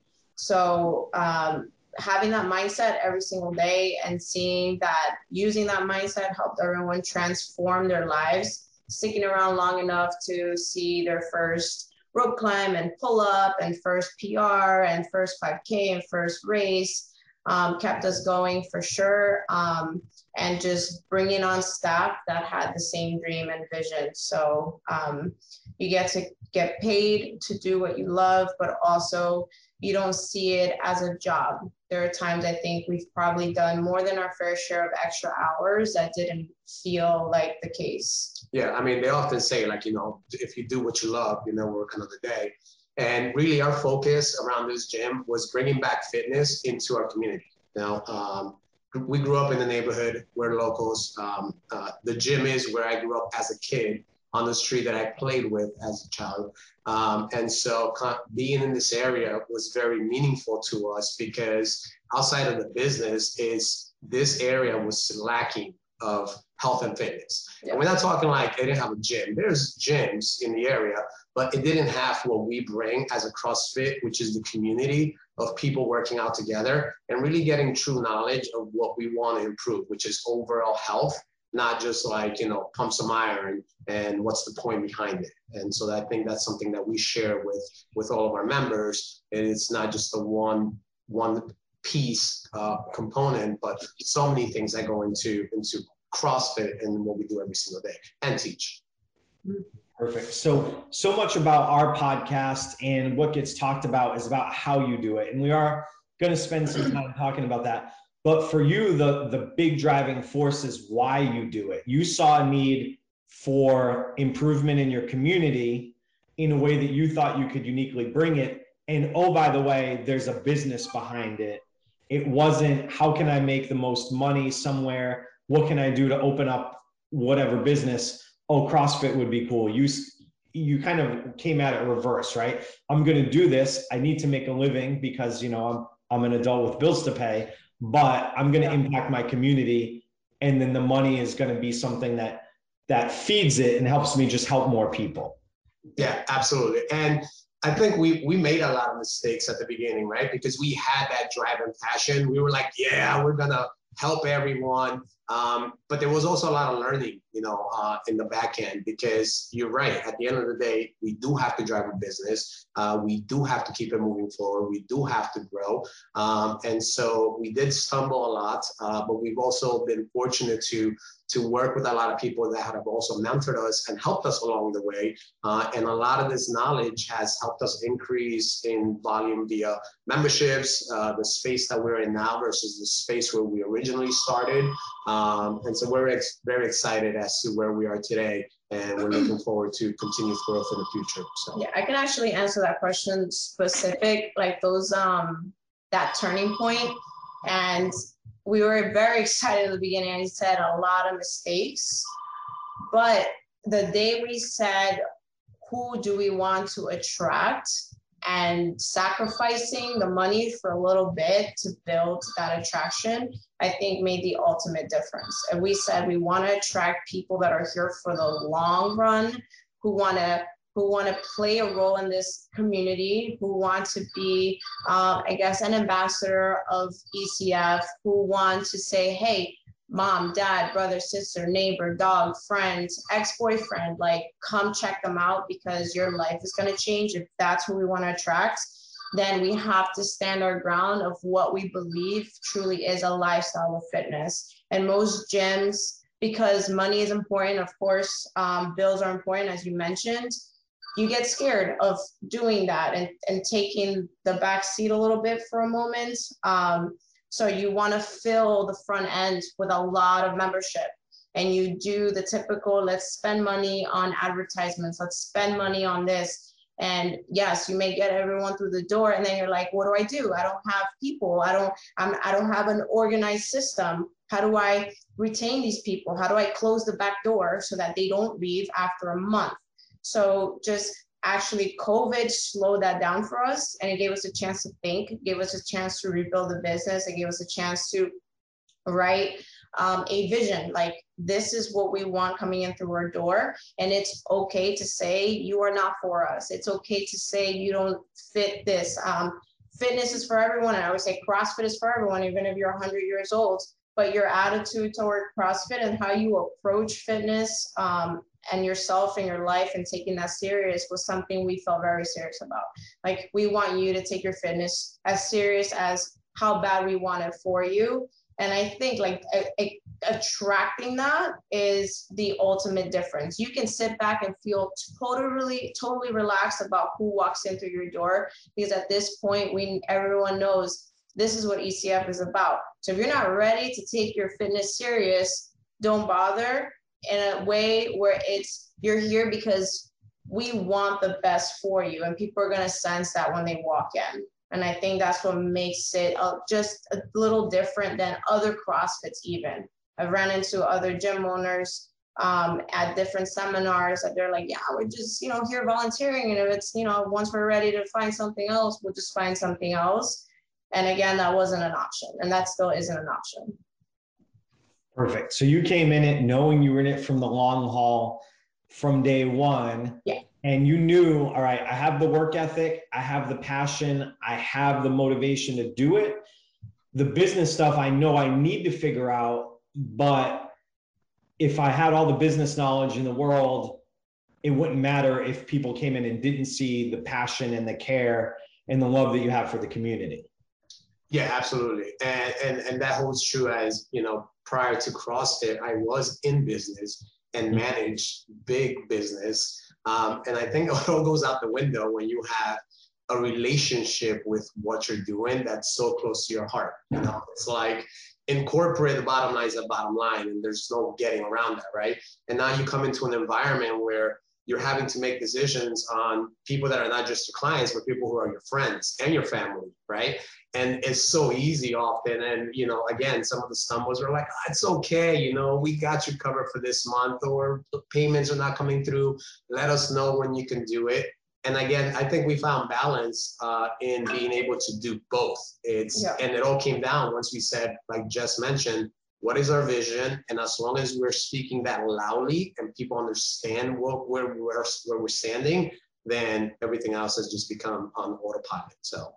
So um, having that mindset every single day and seeing that using that mindset helped everyone transform their lives, sticking around long enough to see their first rope climb and pull up and first P R and first five K and first race um, kept us going for sure. Um, and just bringing on staff that had the same dream and vision. So um, you get to get paid to do what you love, but also you don't see it as a job. There are times I think we've probably done more than our fair share of extra hours that didn't feel like the case. Yeah, I mean, they often say, like, you know, if you do what you love, you never work another day. And really our focus around this gym was bringing back fitness into our community. You know, um, we grew up in the neighborhood, we're locals. Um, uh, the gym is where I grew up as a kid on the street that I played with as a child. Um, and so being in this area was very meaningful to us because outside of the business is this area was lacking of health and fitness. Yeah. And we're not talking like they didn't have a gym. There's gyms in the area, but it didn't have what we bring as a CrossFit, which is the community of people working out together and really getting true knowledge of what we want to improve, which is overall health, not just like, you know, pump some iron and what's the point behind it. And so I think that's something that we share with, with all of our members. And it's not just a one, one piece uh, component, but so many things that go into, into CrossFit and what we do every single day and teach. Perfect. So, so much about our podcast and what gets talked about is about how you do it. And we are going to spend some time talking about that. But for you, the, the big driving force is why you do it. You saw a need for improvement in your community in a way that you thought you could uniquely bring it. And oh, by the way, there's a business behind it. It wasn't, how can I make the most money somewhere? What can I do to open up whatever business? Oh, CrossFit would be cool. You, you kind of came at it reverse, right? I'm going to do this. I need to make a living because, you know, I'm, I'm an adult with bills to pay, but I'm going to impact my community. And then the money is going to be something that, that feeds it and helps me just help more people. Yeah, absolutely. And I think we, we made a lot of mistakes at the beginning, right? Because we had that drive and passion. We were like, yeah, we're going to help everyone. Um, but there was also a lot of learning, you know, uh, in the back end, because you're right. At the end of the day, we do have to drive a business. Uh, we do have to keep it moving forward. We do have to grow. Um, and so we did stumble a lot, uh, but we've also been fortunate to to work with a lot of people that have also mentored us and helped us along the way. Uh, and a lot of this knowledge has helped us increase in volume via memberships, uh, the space that we're in now versus the space where we originally started. Um, and so we're ex- very excited as to where we are today, and we're looking forward to continued growth in the future. So yeah, I can actually answer that question specific, like those, um, that turning point. And we were very excited at the beginning. I said a lot of mistakes, but the day we said, who do we want to attract, and sacrificing the money for a little bit to build that attraction, I think made the ultimate difference. And we said, we want to attract people that are here for the long run, who want to who want to play a role in this community, who want to be, uh, I guess, an ambassador of E C F, who want to say, hey, mom, dad, brother, sister, neighbor, dog, friend, ex-boyfriend, like, come check them out because your life is going to change. If that's who we want to attract, then we have to stand our ground of what we believe truly is a lifestyle of fitness. And most gyms, because money is important, of course, um, bills are important, as you mentioned, you get scared of doing that and, and taking the back seat a little bit for a moment. Um, so you want to fill the front end with a lot of membership, and you do the typical, let's spend money on advertisements, let's spend money on this. And yes, you may get everyone through the door, and then you're like, what do I do? I don't have people. I don't, I'm, I don't have an organized system. How do I retain these people? How do I close the back door so that they don't leave after a month? So just actually COVID slowed that down for us, and it gave us a chance to think, it gave us a chance to rebuild the business. It gave us a chance to write um, a vision, like this is what we want coming in through our door. And it's okay to say you are not for us. It's okay to say you don't fit this. Um, fitness is for everyone. And I would say CrossFit is for everyone, even if you're one hundred years old. But your attitude toward CrossFit and how you approach fitness um, and yourself and your life and taking that serious was something we felt very serious about. Like, we want you to take your fitness as serious as how bad we want it for you. And I think like a, a, attracting that is the ultimate difference. You can sit back and feel totally, totally relaxed about who walks in through your door, because at this point, we everyone knows this is what E C F is about. So if you're not ready to take your fitness serious, don't bother, in a way where it's, you're here because we want the best for you, and people are gonna sense that when they walk in. And I think that's what makes it uh, just a little different than other CrossFits even. I've ran into other gym owners um, at different seminars that they're like, yeah, we're just, you know, here volunteering. And if it's, you know, once we're ready to find something else, we'll just find something else. And again, that wasn't an option, and that still isn't an option. Perfect. So you came in it knowing you were in it from the long haul from day one. Yeah. And you knew, all right, I have the work ethic, I have the passion, I have the motivation to do it. The business stuff, I know I need to figure out, but if I had all the business knowledge in the world, it wouldn't matter if people came in and didn't see the passion and the care and the love that you have for the community. Yeah, absolutely. And, and, and that holds true as, you know, prior to CrossFit, I was in business and managed big business. Um, and I think it all goes out the window when you have a relationship with what you're doing that's so close to your heart. You know, it's like in corporate, the bottom line is the bottom line, and there's no getting around that, right? And now you come into an environment where you're having to make decisions on people that are not just your clients, but people who are your friends and your family, right? And it's so easy often. And, you know, again, some of the stumbles are like, oh, it's okay. You know, we got you covered for this month, or the payments are not coming through. Let us know when you can do it. And again, I think we found balance uh, in being able to do both. It's, yeah. And it all came down once we said, like Jess mentioned, what is our vision? And as long as we're speaking that loudly and people understand what, where, where, where we're standing, then everything else has just become on autopilot. So.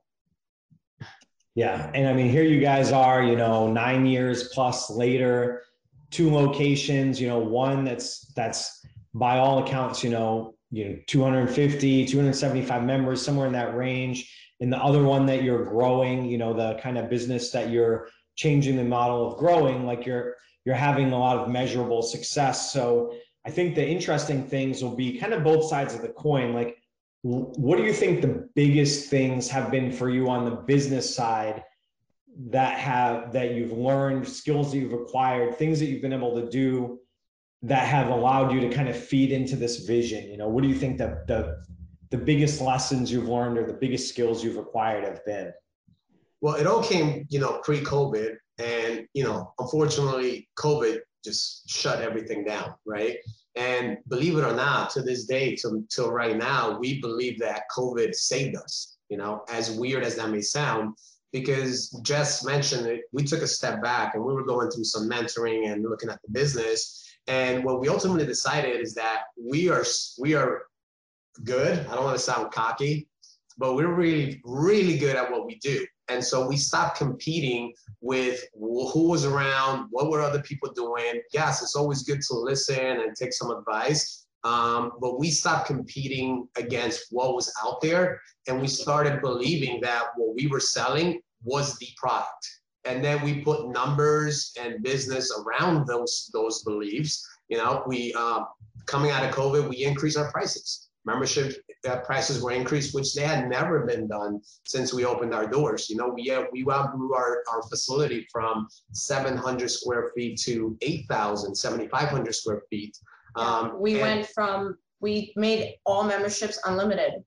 Yeah. And I mean, here you guys are, you know, nine years plus later, two locations, you know, one that's, that's by all accounts, you know, you know, two hundred fifty, two hundred seventy-five members, somewhere in that range. And the other one that you're growing, you know, the kind of business that you're changing the model of growing, like you're, you're having a lot of measurable success. So I think the interesting things will be kind of both sides of the coin. Like, what do you think the biggest things have been for you on the business side that have, that you've learned, skills that you've acquired, things that you've been able to do that have allowed you to kind of feed into this vision? You know, what do you think that the, the biggest lessons you've learned or the biggest skills you've acquired have been? Well, it all came, you know, pre-COVID, and, you know, unfortunately, COVID just shut everything down, right? And believe it or not, to this day, till, till right now, we believe that COVID saved us, you know, as weird as that may sound, because Jess mentioned it, we took a step back and we were going through some mentoring and looking at the business. And what we ultimately decided is that we are, we are good. I don't want to sound cocky, but we're really, really good at what we do. And so we stopped competing with who was around, what were other people doing. Yes, it's always good to listen and take some advice, um, but we stopped competing against what was out there, and we started believing that what we were selling was the product. And then we put numbers and business around those, those beliefs. You know, we, uh, coming out of COVID, we increased our prices. Membership uh, prices were increased, which they had never been done since we opened our doors. You know, we uh, we outgrew our, our facility from seven hundred square feet to eight thousand, seventy-five hundred square feet. Um, we and, went from, we made all memberships unlimited.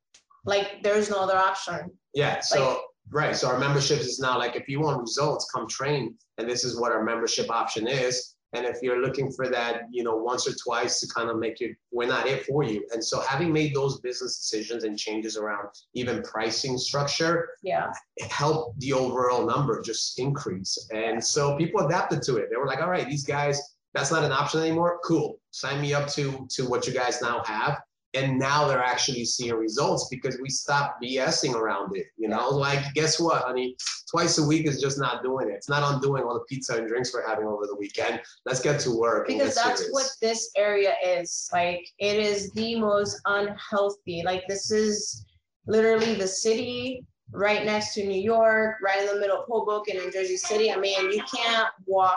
Like there's no other option. Yeah. So, Like, right. So our membership is now like, if you want results, come train. And this is what our membership option is. And if you're looking for that, you know, once or twice to kind of make it, we're not it for you. And so having made those business decisions and changes around even pricing structure, yeah, it helped the overall number just increase. And so people adapted to it. They were like, all right, these guys, that's not an option anymore. Cool. Sign me up to, to what you guys now have. And now they're actually seeing results because we stopped BSing around it. You know, like, guess what, honey? Twice a week is just not doing it. It's not undoing all the pizza and drinks we're having over the weekend. Let's get to work. Because that's serious. What this area is. Like, it is the most unhealthy. Like, this is literally the city right next to New York, right in the middle of Hoboken and Jersey City. I mean, you can't walk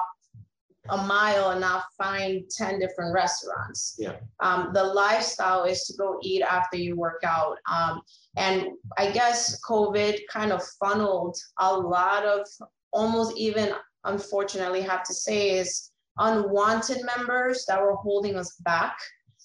a mile and not find ten different restaurants. Yeah. Um, the lifestyle is to go eat after you work out. Um, and I guess COVID kind of funneled a lot of, almost even unfortunately have to say, is unwanted members that were holding us back.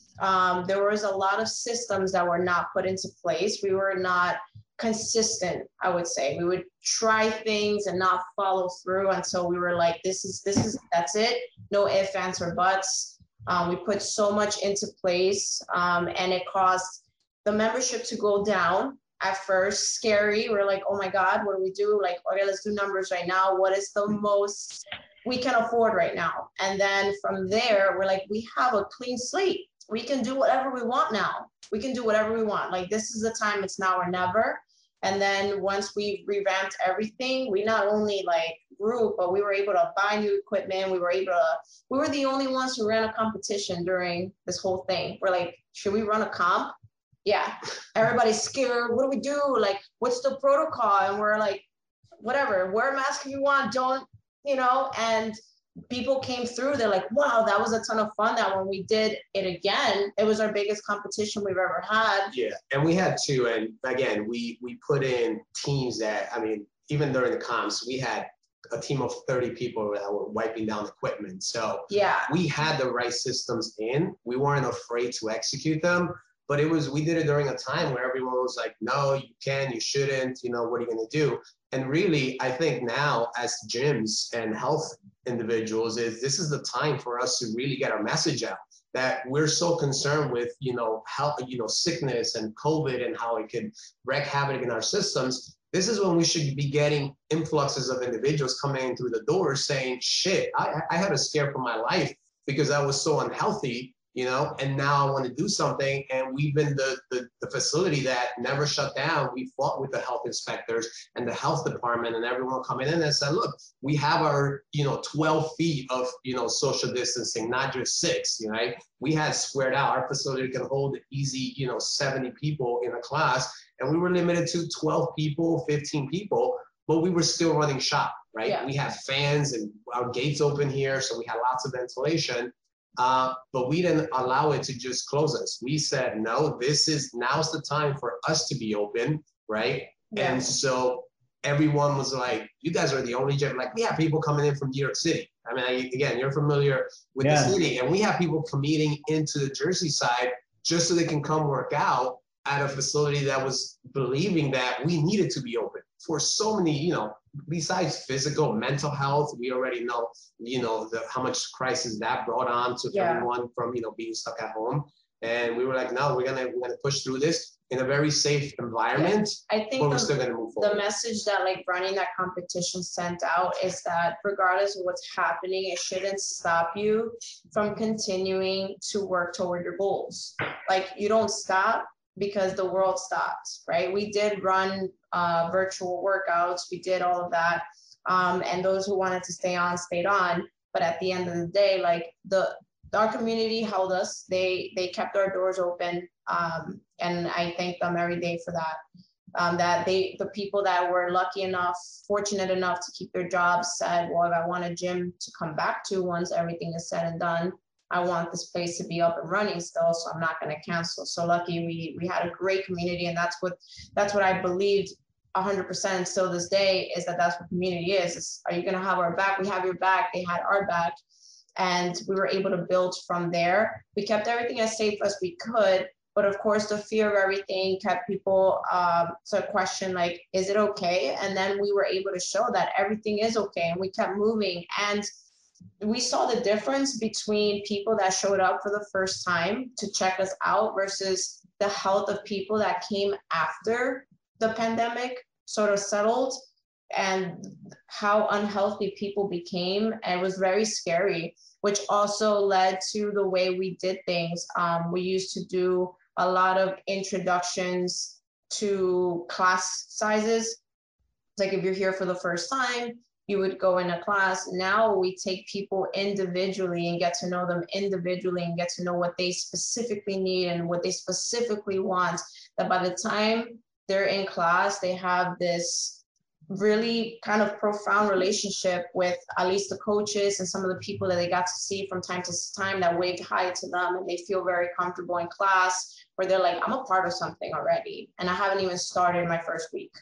Um, there was a lot of systems that were not put into place. We were not consistent, I would say. We would try things and not follow through until we were like, this is, this is, that's it. No ifs, ands, or buts. Um, we put so much into place, um, and it caused the membership to go down at first. Scary. We're like, oh my God, what do we do? Like, okay, let's do numbers right now. What is the most we can afford right now? And then from there, we're like, we have a clean slate. We can do whatever we want now. We can do whatever we want. Like, this is the time, it's now or never. And then once we revamped everything, we not only like grew, but we were able to buy new equipment. We were able to, we were the only ones who ran a competition during this whole thing. We're like, should we run a comp? Yeah. Everybody's scared. What do we do? Like, what's the protocol? And we're like, whatever, wear a mask if you want, don't, you know, and people came through. They're like, wow, that was a ton of fun. That when we did it again, it was our biggest competition we've ever had. Yeah, and we had two. And again, we we put in teams that, I mean, even during the comps, we had a team of thirty people that were wiping down equipment. So yeah, we had the right systems in. We weren't afraid to execute them. But it was, we did it during a time where everyone was like, no, you can, you shouldn't, you know, what are you going to do? And really, I think now as gyms and health individuals, is this is the time for us to really get our message out, that we're so concerned with, you know, health, you know, sickness and COVID and how it could wreak havoc in our systems. This is when we should be getting influxes of individuals coming in through the doors saying, shit, I, I had a scare for my life because I was so unhealthy. You know, and now I want to do something. And we've been the, the, the facility that never shut down. We fought with the health inspectors and the health department and everyone coming in and said, look, we have our, you know, twelve feet of, you know, social distancing, not just six, you know, right? We had squared out. Our facility can hold easy, you know, seventy people in a class. And we were limited to twelve people, fifteen people, but we were still running shop, right? Yeah. We had fans and our gates open here. So we had lots of ventilation. Uh, but we didn't allow it to just close us. We said, no, this is, now's the time for us to be open, right? Yeah. And so everyone was like, you guys are the only gym. Like, we have people coming in from New York City. I mean, I, again, you're familiar with yeah. the city. And we have people commuting into the Jersey side just so they can come work out at a facility that was believing that we needed to be open for so many, you know, besides physical, mental health. We already know, you know, the, how much crisis that brought on to yeah. everyone from, you know, being stuck at home. And we were like, no, we're gonna we're gonna push through this in a very safe environment. Yeah. I think but the, we're still gonna move forward. The message that like running that competition sent out is that regardless of what's happening, it shouldn't stop you from continuing to work toward your goals. Like, you don't stop because the world stops, right? We did run uh, virtual workouts. We did all of that. Um, and those who wanted to stay on, stayed on. But at the end of the day, like the, our community held us. They, they kept our doors open. Um, and I thank them every day for that. Um, that they, the people that were lucky enough, fortunate enough to keep their jobs said, well, if I want a gym to come back to once everything is said and done, I want this place to be up and running still, so I'm not going to cancel. So lucky we we had a great community, and that's what that's what I believed one hundred percent. And still this day is that that's what community is. It's, are you going to have our back? We have your back. They had our back, and we were able to build from there. We kept everything as safe as we could, But of course, the fear of everything kept people um, to question, like, is it okay? And then we were able to show that everything is okay, and we kept moving. And we saw the difference between people that showed up for the first time to check us out versus the health of people that came after the pandemic sort of settled, and how unhealthy people became. And it was very scary, which also led to the way we did things. Um, we used to do a lot of introductions to class sizes. Like if you're here for the first time, you would go in a class. Now we take people individually and get to know them individually and get to know what they specifically need and what they specifically want. That by the time they're in class, they have this really kind of profound relationship with at least the coaches and some of the people that they got to see from time to time that waved hi to them, and they feel very comfortable in class, where they're like, I'm a part of something already, and I haven't even started my first week.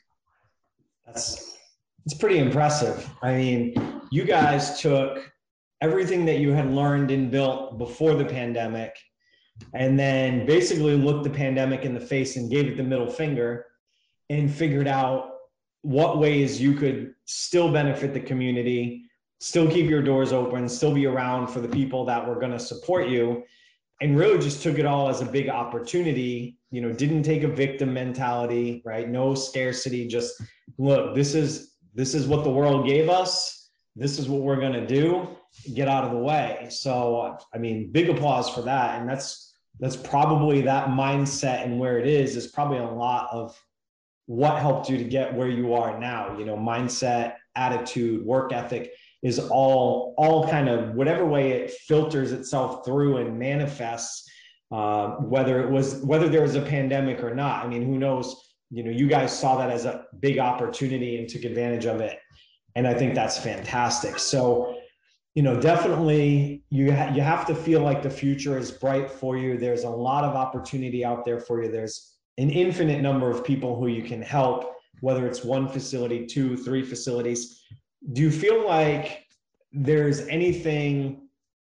That's it's pretty impressive. I mean, you guys took everything that you had learned and built before the pandemic, and then basically looked the pandemic in the face and gave it the middle finger, and figured out what ways you could still benefit the community, still keep your doors open, still be around for the people that were going to support you, and really just took it all as a big opportunity. You know, didn't take a victim mentality, right? No scarcity, just look, this is, this is what the world gave us. This is what we're going to do, get out of the way. So, I mean, big applause for that. And that's, that's probably that mindset, and where it is, is probably a lot of what helped you to get where you are now. You know, mindset, attitude, work ethic is all, all kind of whatever way it filters itself through and manifests, uh, whether it was, whether there was a pandemic or not. I mean, who knows? You know, you guys saw that as a big opportunity and took advantage of it. And I think that's fantastic. So, you know, definitely you, ha- you have to feel like the future is bright for you. There's a lot of opportunity out there for you. There's an infinite number of people who you can help, whether it's one facility, two, three facilities. Do you feel like there's anything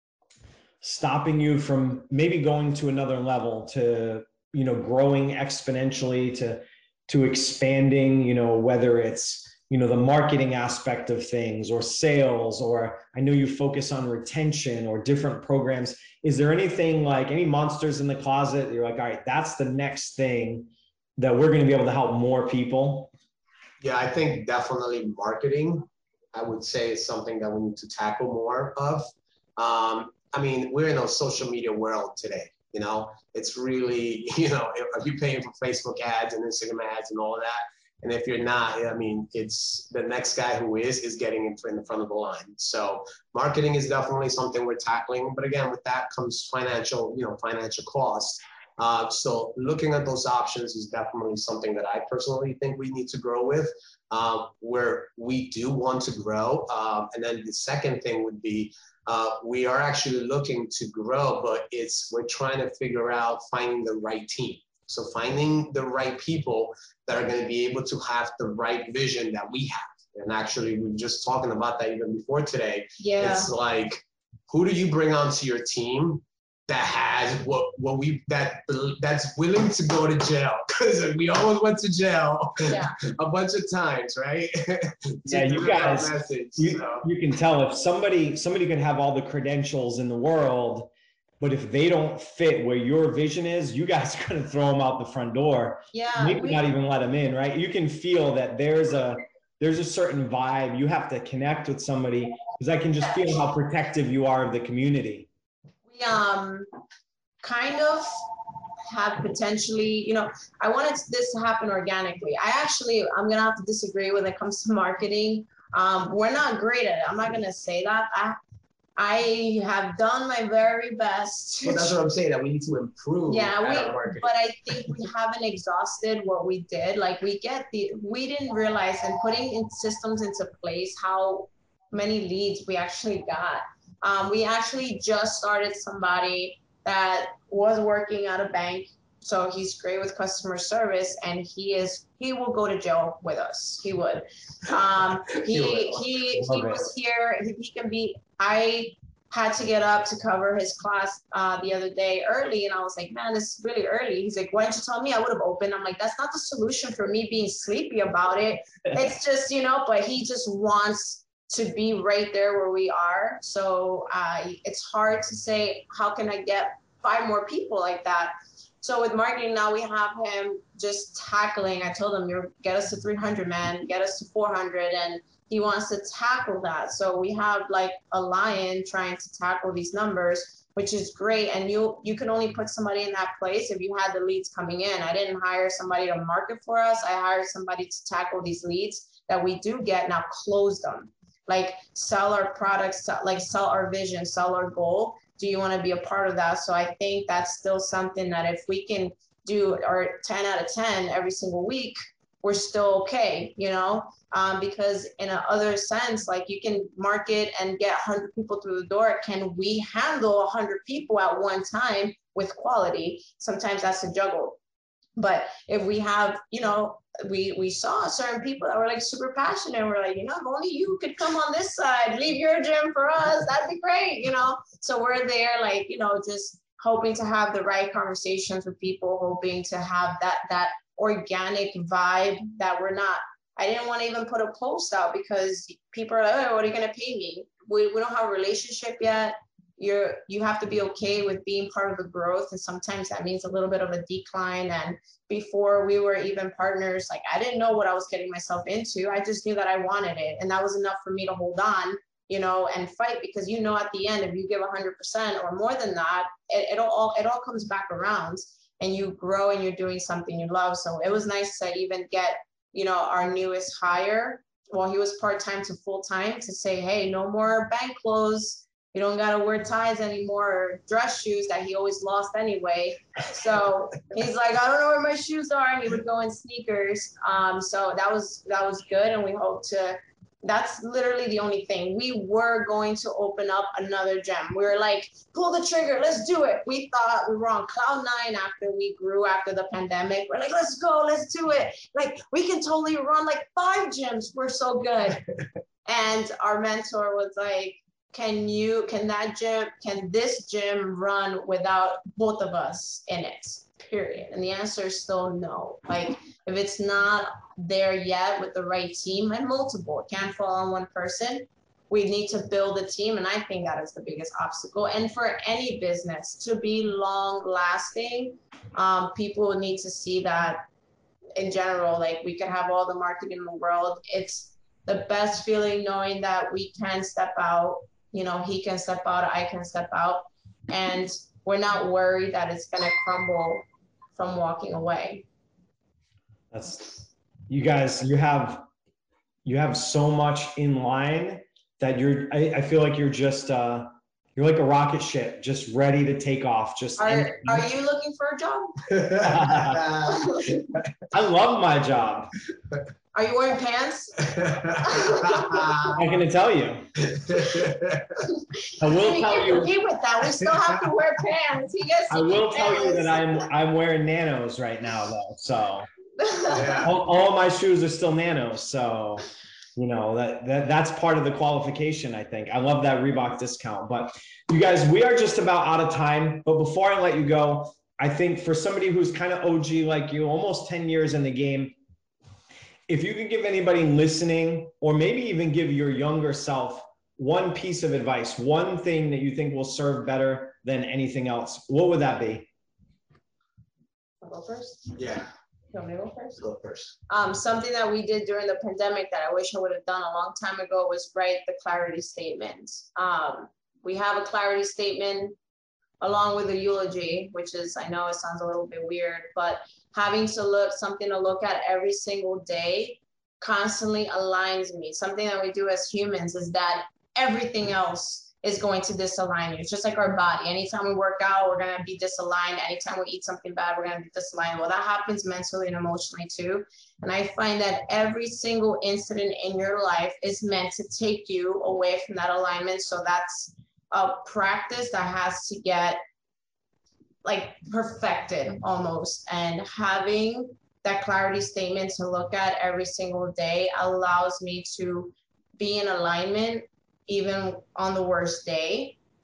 stopping you from maybe going to another level, to, you know, growing exponentially, to, to expanding, you know, whether it's, you know, the marketing aspect of things, or sales, or I know you focus on retention or different programs. Is there anything, like any monsters in the closet you're like, all right, that's the next thing that we're going to be able to help more people? Yeah, I think definitely marketing, I would say, is something that we need to tackle more of. Um, I mean, we're in a social media world today, you know, it's really, you know, are you paying for Facebook ads and Instagram ads and all of that? And if you're not, I mean, it's the next guy who is, is getting in front, in front of the line. So marketing is definitely something we're tackling. But again, with that comes financial, you know, financial cost. Uh, so looking at those options is definitely something that I personally think we need to grow with, uh, where we do want to grow. Um, and then the second thing would be, uh, we are actually looking to grow, but it's, we're trying to figure out finding the right team. So finding the right people that are going to be able to have the right vision that we have. And actually, we were just talking about that even before today. Yeah. It's like, who do you bring onto your team that has what what we that that's willing to go to jail? Because we almost went to jail Yeah. a bunch of times, right? Yeah, you guys, message, you, so. you can tell if somebody somebody can have all the credentials in the world, but if they don't fit where your vision is, you guys are going to throw them out the front door. Yeah. Maybe we- not even let them in, right? You can feel that there's a there's a certain vibe. You have to connect with somebody, because I can just feel how protective you are of the community. We um kind of had potentially, you know, I wanted this to happen organically. I actually, I'm gonna have to disagree when it comes to marketing. Um, we're not great at it. I'm not gonna say that. I I have done my very best. Well, that's what I'm saying, that we need to improve Yeah, at we, our marketing. but I think we haven't exhausted what we did. Like we get the, we didn't realize in putting in systems into place how many leads we actually got. Um, we actually just started somebody that was working at a bank. So he's great with customer service, and he is, he will go to jail with us. He would. Um, he, he, he, he was here. He, he can be, I had to get up to cover his class uh, the other day early. And I was like, man, this is really early. He's like, why didn't you tell me? I would have opened. I'm like, that's not the solution for me being sleepy about it. It's just, you know, but he just wants to be right there where we are. So uh, it's hard to say, how can I get five more people like that? So with marketing now, we have him just tackling. I told him, you're get us to three hundred, man, get us to four hundred. And he wants to tackle that. So we have like a lion trying to tackle these numbers, which is great. And you you can only put somebody in that place if you had the leads coming in. I didn't hire somebody to market for us. I hired somebody to tackle these leads that we do get, now close them. Like sell our products, like sell our vision, sell our goal. Do you want to be a part of that? So I think that's still something that if we can do our ten out of ten every single week, we're still okay, you know, um, because in a other sense, like you can market and get one hundred people through the door. Can we handle one hundred people at one time with quality? Sometimes that's a juggle. But if we have, you know, we we saw certain people that were like super passionate. We're like, you know, if only you could come on this side, leave your gym for us, that'd be great, you know. So we're there, like, you know, just hoping to have the right conversations with people, hoping to have that that organic vibe that we're not. I didn't want to even put a post out because people are like, oh, what are you gonna pay me? We we don't have a relationship yet. You're, you have to be okay with being part of the growth. And sometimes that means a little bit of a decline. And before we were even partners, like I didn't know what I was getting myself into. I just knew that I wanted it. And that was enough for me to hold on, you know, and fight, because, you know, at the end, if you give one hundred percent or more than that, it, it all, it all comes back around and you grow and you're doing something you love. So it was nice to even get, you know, our newest hire, well, he was part-time to full-time, to say, hey, no more bank clothes. You don't got to wear ties anymore, or dress shoes that he always lost anyway. So he's like, I don't know where my shoes are. And he would go in sneakers. Um, so that was, that was good. And we hope to, that's literally the only thing. We were going to open up another gym. We were like, pull the trigger, let's do it. We thought we were on cloud nine after we grew after the pandemic. We're like, let's go, let's do it. Like we can totally run like five gyms. We're so good. And our mentor was like, can you, can that gym, can this gym run without both of us in it, period? And the answer is still no. Like if it's not there yet with the right team, and multiple, it can't fall on one person. We need to build a team. And I think that is the biggest obstacle. And for any business to be long lasting, um, people need to see that in general. Like we could have all the marketing in the world. It's the best feeling knowing that we can step out. You know, he can step out, I can step out, and we're not worried that it's going to crumble from walking away. That's, you guys, you have, you have so much in line that you're, I, I feel like you're just, uh, you're like a rocket ship, just ready to take off. Just are, are you looking for a job? I love my job. Are you wearing pants? I'm going to tell you. I will we tell can you. compete with that. We still have to wear pants. He gets I will tell pants. you that I'm I'm wearing nanos right now though. So Yeah. all, all my shoes are still nanos. So you know that that that's part of the qualification. I think I love that Reebok discount. But you guys, we are just about out of time. But before I let you go, I think for somebody who's kind of O G like you, almost ten years in the game, if you could give anybody listening, or maybe even give your younger self one piece of advice, one thing that you think will serve better than anything else, what would that be? I'll go first. Yeah. You want me to go first? Go first. Um, something that we did during the pandemic that I wish I would have done a long time ago was write the clarity statement. Um, we have a clarity statement along with a eulogy, which is, I know it sounds a little bit weird, but having to look, something to look at every single day constantly aligns me. Something that we do as humans is that everything else is going to disalign you. It's just like our body. Anytime we work out, we're going to be disaligned. Anytime we eat something bad, we're going to be disaligned. Well, that happens mentally and emotionally too. And I find that every single incident in your life is meant to take you away from that alignment. So that's a practice that has to get like perfected almost. And having that clarity statement to look at every single day allows me to be in alignment even on the worst day.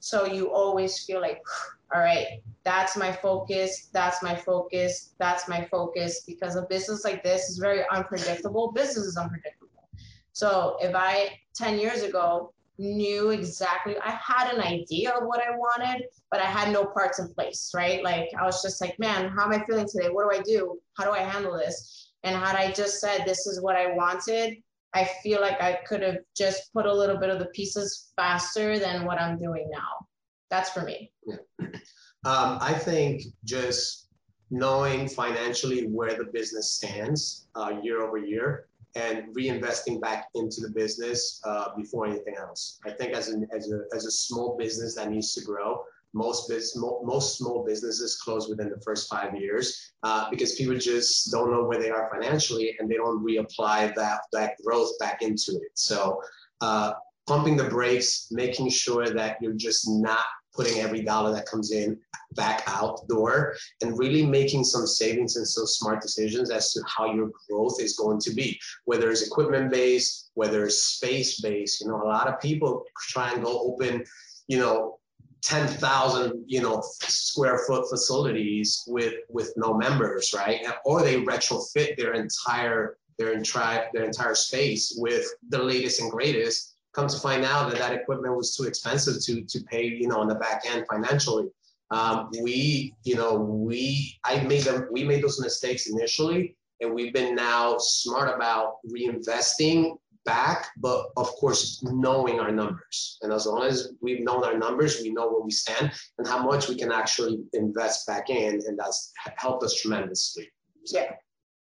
So you always feel like, all right, that's my focus, that's my focus, that's my focus, because a business like this is very unpredictable. Business is unpredictable. So if I, ten years ago, knew exactly, I had an idea of what I wanted, but I had no parts in place, right? Like I was just like, man, how am I feeling today? What do I do? How do I handle this? And had I just said, this is what I wanted, I feel like I could have just put a little bit of the pieces faster than what I'm doing now. That's for me. Yeah. Um, I think just knowing financially where the business stands uh, year over year, and reinvesting back into the business uh, before anything else. I think as, an, as, a, as a small business that needs to grow, most, biz, mo most small businesses close within the first five years uh, because people just don't know where they are financially and they don't reapply that, that growth back into it. So uh, pumping the brakes, making sure that you're just not putting every dollar that comes in back out the door, and really making some savings and some smart decisions as to how your growth is going to be, whether it's equipment based, whether it's space based. You know, a lot of people try and go open, you know, ten thousand, you know, square foot facilities with, with no members, right? Or they retrofit their entire, their entire, their entire space with the latest and greatest. Come to find out that that equipment was too expensive to, to pay, you know, on the back end financially. Um, we, you know, we, I made them, we made those mistakes initially, and we've been now smart about reinvesting back, but of course, knowing our numbers. And as long as we've known our numbers, we know where we stand and how much we can actually invest back in. And that's helped us tremendously. So. Yeah.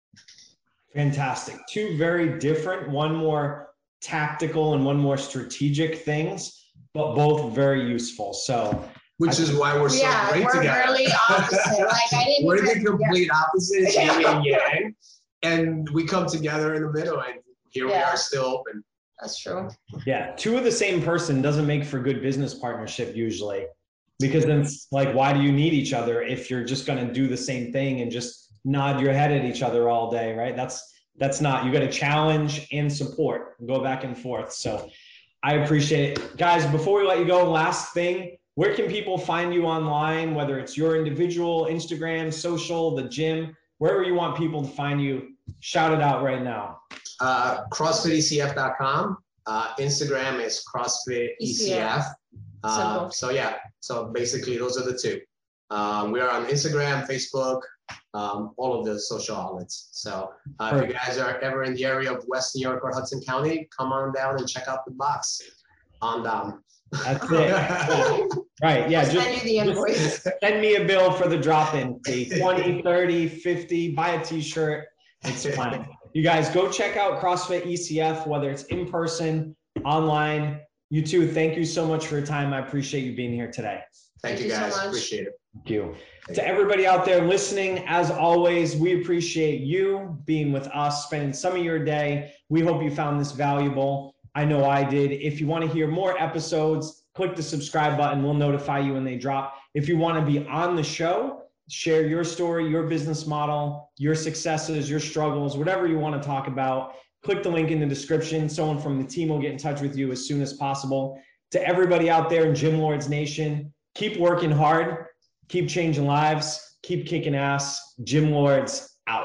Fantastic. Two very different, one more tactical and one more strategic things, but both very useful. So, which is why we're so yeah, great we're together. Really opposite. Like I didn't. We're even, the complete yeah. opposite, yin and yang, and we come together in the middle, and here yeah. we are still open. That's true. Yeah, two of the same person doesn't make for good business partnership usually, because then it's like, why do you need each other if you're just going to do the same thing and just nod your head at each other all day, right? That's That's not, you got to challenge and support, go back and forth. So I appreciate it. Guys, before we let you go, last thing, where can people find you online, whether it's your individual, Instagram, social, the gym, wherever you want people to find you, shout it out right now. Uh, CrossFit E C F dot com. Uh, Instagram is CrossFit E C F. Uh, so yeah, so basically those are the two. Um, we are on Instagram, Facebook, um, all of the social outlets. So uh, if you guys are ever in the area of West New York or Hudson County, come on down and check out the box on down. That's it. Right. Yeah. Just, send you the invoice. Send me a bill for the drop-in fee, twenty, thirty, fifty, buy a t-shirt. It's fine. You guys go check out CrossFit E C F, whether it's in person, online. You too. Thank you so much for your time. I appreciate you being here today. Thank, Thank you guys. So appreciate it. Thank you. To everybody out there listening, as always, we appreciate you being with us, spending some of your day. We hope you found this valuable. I know I did. If you want to hear more episodes, click the subscribe button. We'll notify you when they drop. If you want to be on the show, share your story, your business model, your successes, your struggles, whatever you want to talk about, click the link in the description. Someone from the team will get in touch with you as soon as possible. To everybody out there in Gym Lords Nation, keep working hard. Keep changing lives, keep kicking ass. Gym Lords out.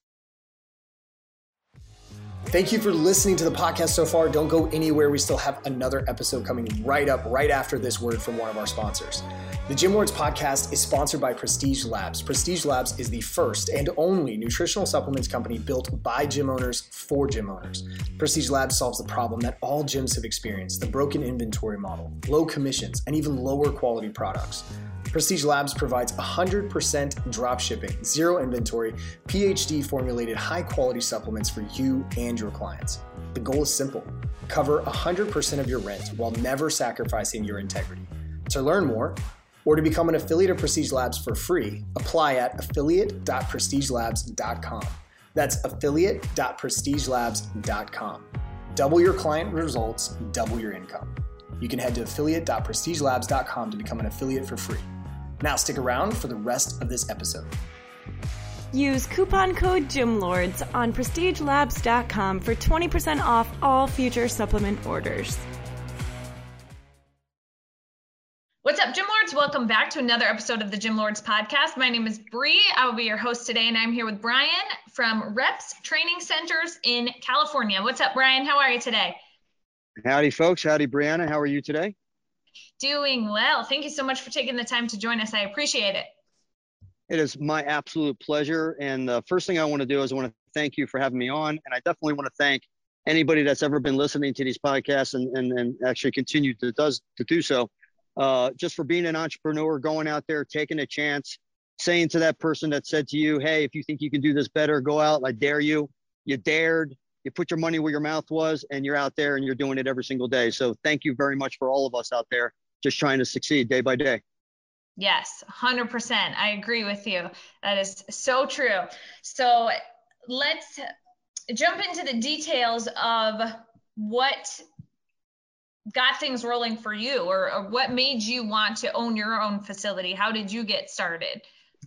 Thank you for listening to the podcast so far. Don't go anywhere. We still have another episode coming right up, right after this word from one of our sponsors. The Gym Lords podcast is sponsored by Prestige Labs. Prestige Labs is the first and only nutritional supplements company built by gym owners for gym owners. Prestige Labs solves the problem that all gyms have experienced: the broken inventory model, low commissions, and even lower quality products. Prestige Labs provides one hundred percent drop shipping, zero inventory, P H D formulated high quality supplements for you and your clients. The goal is simple: cover one hundred percent of your rent while never sacrificing your integrity. To learn more or to become an affiliate of Prestige Labs for free, apply at affiliate dot prestige labs dot com. That's affiliate dot prestige labs dot com. Double your client results, double your income. You can head to affiliate dot prestige labs dot com to become an affiliate for free. Now stick around for the rest of this episode. Use coupon code GYMLORDS on prestige labs dot com for twenty percent off all future supplement orders. welcome back to another episode of the Gym Lords podcast. My name is Bree. I will be your host today, and I'm here with Brian from Reps Training Centers in California. What's up, Brian? How are you today? Howdy, folks. Howdy, Brianna. How are you today? Doing well. Thank you so much for taking the time to join us. I appreciate it. It is my absolute pleasure. And the first thing I want to do is I want to thank you for having me on. And I definitely want to thank anybody that's ever been listening to these podcasts and, and, and actually continue to does to do so. Uh, just for being an entrepreneur, going out there, taking a chance, saying to that person that said to you, hey, if you think you can do this better, go out. I dare you. You dared. You put your money where your mouth was, and you're out there and you're doing it every single day. So thank you very much for all of us out there just trying to succeed day by day. Yes, one hundred percent. I agree with you. That is so true. So let's jump into the details of what got things rolling for you, or, or what made you want to own your own facility. How did you get started?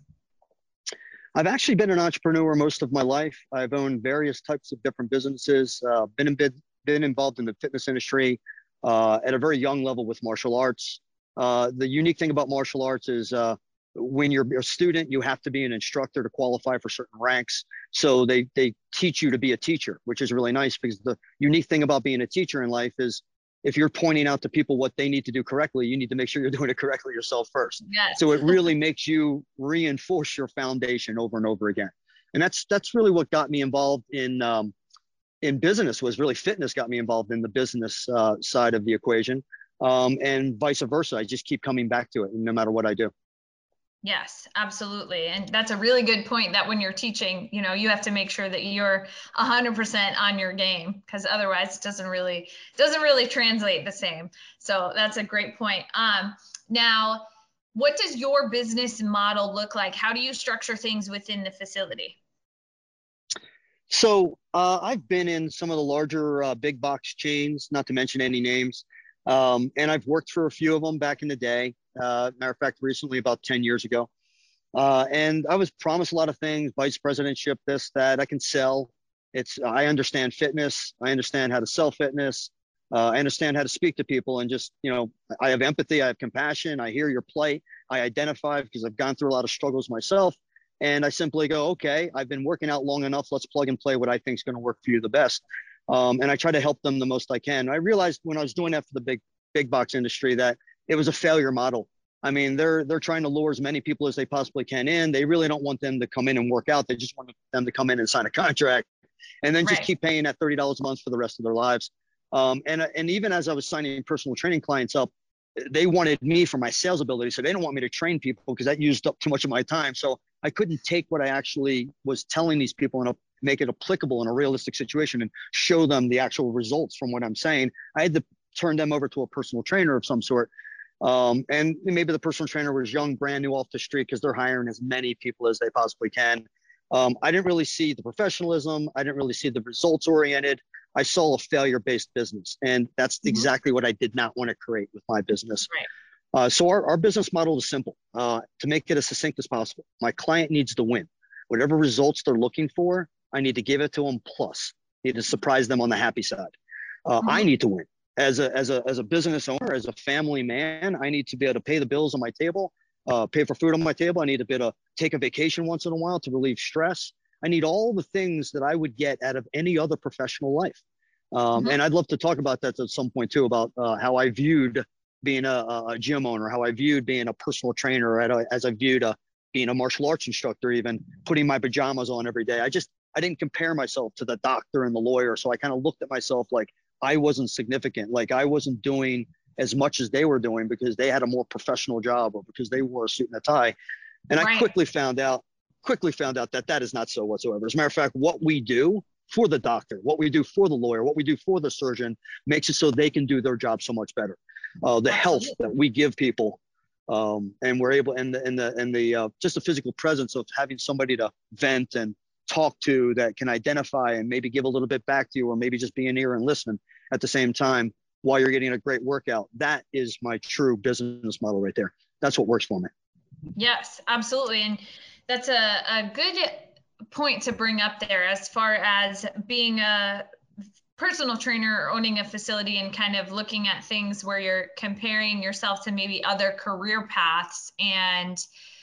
I've actually been an entrepreneur most of my life. I've owned various types of different businesses, uh, been, in, been involved in the fitness industry uh, at a very young level with martial arts. Uh, the unique thing about martial arts is uh, when you're a student, you have to be an instructor to qualify for certain ranks. So they, they teach you to be a teacher, which is really nice, because the unique thing about being a teacher in life is if you're pointing out to people what they need to do correctly, you need to make sure you're doing it correctly yourself first. Yes. So it really makes you reinforce your foundation over and over again. And that's, that's really what got me involved in, um, in business. Was really fitness got me involved in the business uh, side of the equation. Um, and vice versa. I just keep coming back to it no matter what I do. Yes, absolutely. And that's a really good point, that when you're teaching, you know, you have to make sure that you're a hundred percent on your game, because otherwise it doesn't really, doesn't really translate the same. So that's a great point. Um, now, what does your business model look like? How do you structure things within the facility? So uh, I've been in some of the larger uh, big box chains, not to mention any names. Um, and I've worked for a few of them back in the day. Uh, matter of fact, recently, about ten years ago. Uh, and I was promised a lot of things, vice presidentship, this, that. I can sell. It's, I understand fitness. I understand how to sell fitness. Uh, I understand how to speak to people, and just, you know, I have empathy. I have compassion. I hear your plight. I identify because I've gone through a lot of struggles myself. And I simply go, okay, I've been working out long enough. Let's plug and play what I think is going to work for you the best. Um, and I try to help them the most I can. I realized when I was doing that for the big, big box industry that it was a failure model. I mean, they're, they're trying to lure as many people as they possibly can in. They really don't want them to come in and work out. They just want them to come in and sign a contract and then just Right. keep paying that thirty dollars a month for the rest of their lives. Um, and, and even as I was signing personal training clients up, they wanted me for my sales ability. So they didn't want me to train people because that used up too much of my time. So I couldn't take what I actually was telling these people and make it applicable in a realistic situation and show them the actual results from what I'm saying. I had to turn them over to a personal trainer of some sort. Um, and maybe the personal trainer was young, brand new off the street, because they're hiring as many people as they possibly can. Um, I didn't really see the professionalism. I didn't really see the results oriented. I saw a failure-based business. And that's mm-hmm. exactly what I did not want to create with my business. Right. Uh, so our, our business model is simple. Uh, to make it as succinct as possible, my client needs to win. Whatever results they're looking for, I need to give it to them. Plus, I need to surprise them on the happy side. Uh, mm-hmm. I need to win. As a, as a, as a business owner, as a family man, I need to be able to pay the bills on my table, uh, pay for food on my table. I need to be able to take a vacation once in a while to relieve stress. I need all the things that I would get out of any other professional life. Um, mm-hmm. And I'd love to talk about that at some point too, about uh, how I viewed being a, a gym owner, how I viewed being a personal trainer, as I viewed a, being a martial arts instructor, even putting my pajamas on every day. I just, I didn't compare myself to the doctor and the lawyer. So I kind of looked at myself like I wasn't significant, like I wasn't doing as much as they were doing because they had a more professional job or because they wore a suit and a tie. And right. I quickly found out, quickly found out that that is not so whatsoever. As a matter of fact, what we do for the doctor, what we do for the lawyer, what we do for the surgeon makes it so they can do their job so much better. Uh, the health that we give people, um, and we're able, and the, and the, and the, uh, just the physical presence of having somebody to vent and talk to that can identify and maybe give a little bit back to you, or maybe just be an ear and listen at the same time while you're getting a great workout. That is my true business model right there. That's what works for me. Yes, absolutely. And that's a, a good point to bring up there as far as being a personal trainer or owning a facility and kind of looking at things where you're comparing yourself to maybe other career paths. And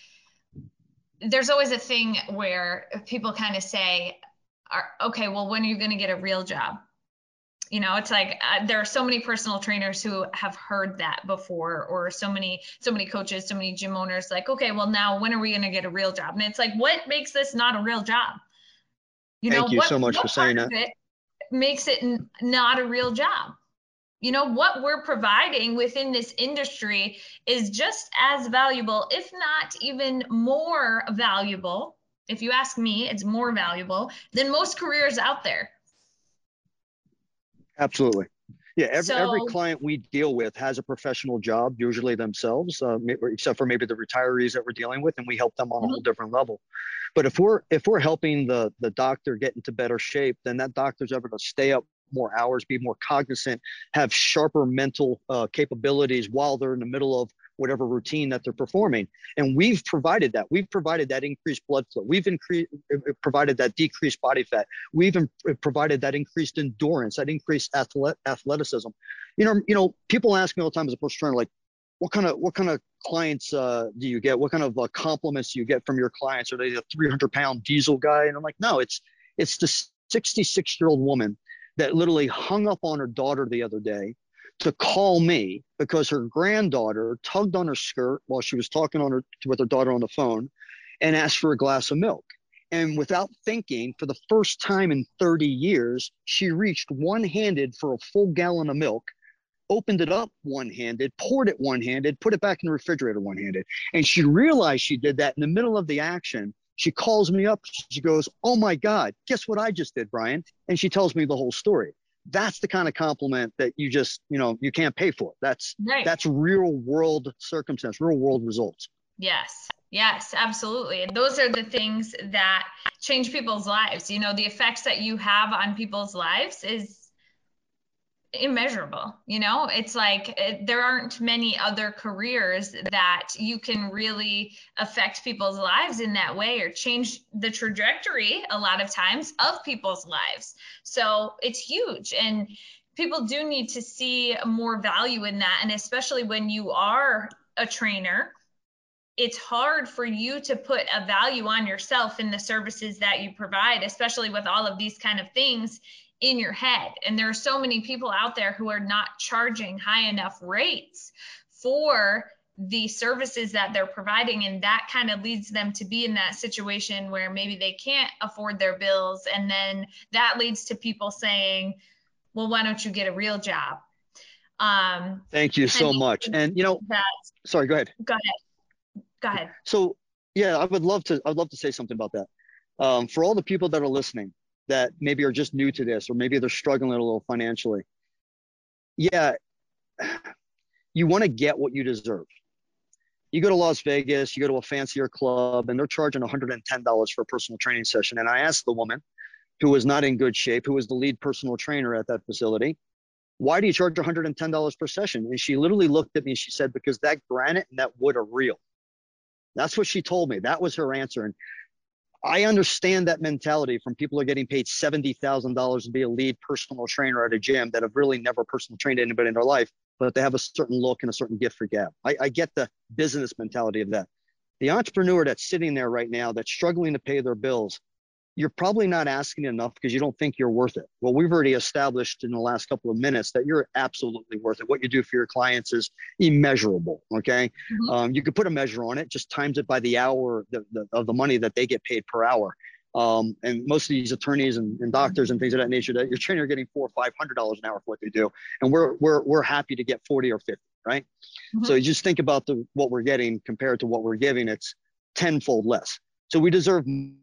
there's always a thing where people kind of say, okay, well, when are you going to get a real job? You know, it's like, uh, there are so many personal trainers who have heard that before, or so many, so many coaches, so many gym owners like, okay, well, now when are we going to get a real job? And it's like, what makes this not a real job? You Thank know, you what, so much what for saying part that. of it makes it n- not a real job? You know, what we're providing within this industry is just as valuable, if not even more valuable. If you ask me, it's more valuable than most careers out there. Absolutely. Yeah, every, So, every client we deal with has a professional job, usually themselves, uh, except for maybe the retirees that we're dealing with, and we help them on a whole different level. But if we're if we're helping the the doctor get into better shape, then that doctor's ever to stay up more hours, be more cognizant, have sharper mental uh, capabilities while they're in the middle of whatever routine that they're performing. And we've provided that. We've provided that increased blood flow. We've increased provided that decreased body fat. We've im- provided that increased endurance, that increased athlete, athleticism. You know, you know, people ask me all the time as a personal trainer, like, what kind of what kind of clients uh, do you get? What kind of uh, compliments do you get from your clients? Are they a three hundred pound diesel guy? And I'm like, no, it's it's the sixty-six year old woman that literally hung up on her daughter the other day to call me because her granddaughter tugged on her skirt while she was talking on her with her daughter on the phone and asked for a glass of milk. And without thinking, for the first time in thirty years, she reached one-handed for a full gallon of milk, opened it up one-handed, poured it one-handed, put it back in the refrigerator one-handed. And she realized she did that in the middle of the action. She calls me up. She goes, oh my God, guess what I just did, Brian? And she tells me the whole story. That's the kind of compliment that you just, you know, you can't pay for. That's right. That's real world circumstance, real world results. Yes. Yes, absolutely. And those are the things that change people's lives. You know, the effects that you have on people's lives is immeasurable. You know, it's like it, there aren't many other careers that you can really affect people's lives in that way, or change the trajectory a lot of times of people's lives. So it's huge, and people do need to see more value in that. And especially when you are a trainer, it's hard for you to put a value on yourself in the services that you provide, especially with all of these kind of things in your head. And there are so many people out there who are not charging high enough rates for the services that they're providing. And that kind of leads them to be in that situation where maybe they can't afford their bills. And then that leads to people saying, well, why don't you get a real job? Um, Thank you so much. And, you know, that, sorry, go ahead. Go ahead. Go ahead. So, yeah, I would love to, I'd love to say something about that. Um, for all the people that are listening, that maybe are just new to this, or maybe they're struggling a little financially. Yeah, you want to get what you deserve. You go to Las Vegas, you go to a fancier club, and they're charging one hundred ten dollars for a personal training session. And I asked the woman, who was not in good shape, who was the lead personal trainer at that facility, why do you charge one hundred ten dollars per session? And she literally looked at me and she said, because that granite and that wood are real. That's what she told me. That was her answer. And I understand that mentality from people who are getting paid seventy thousand dollars to be a lead personal trainer at a gym that have really never personal trained anybody in their life, but they have a certain look and a certain gift for gab. I, I get the business mentality of that. The entrepreneur that's sitting there right now that's struggling to pay their bills, you're probably not asking enough because you don't think you're worth it. Well, we've already established in the last couple of minutes that you're absolutely worth it. What you do for your clients is immeasurable, okay? Mm-hmm. Um, you could put a measure on it, just times it by the hour the, the, of the money that they get paid per hour. Um, and most of these attorneys and, and doctors and things of that nature, that your trainer are getting four or five hundred dollars an hour for what they do, and we're we're we're happy to get forty or fifty, right? Mm-hmm. So you just think about the what we're getting compared to what we're giving; it's tenfold less. So we deserve.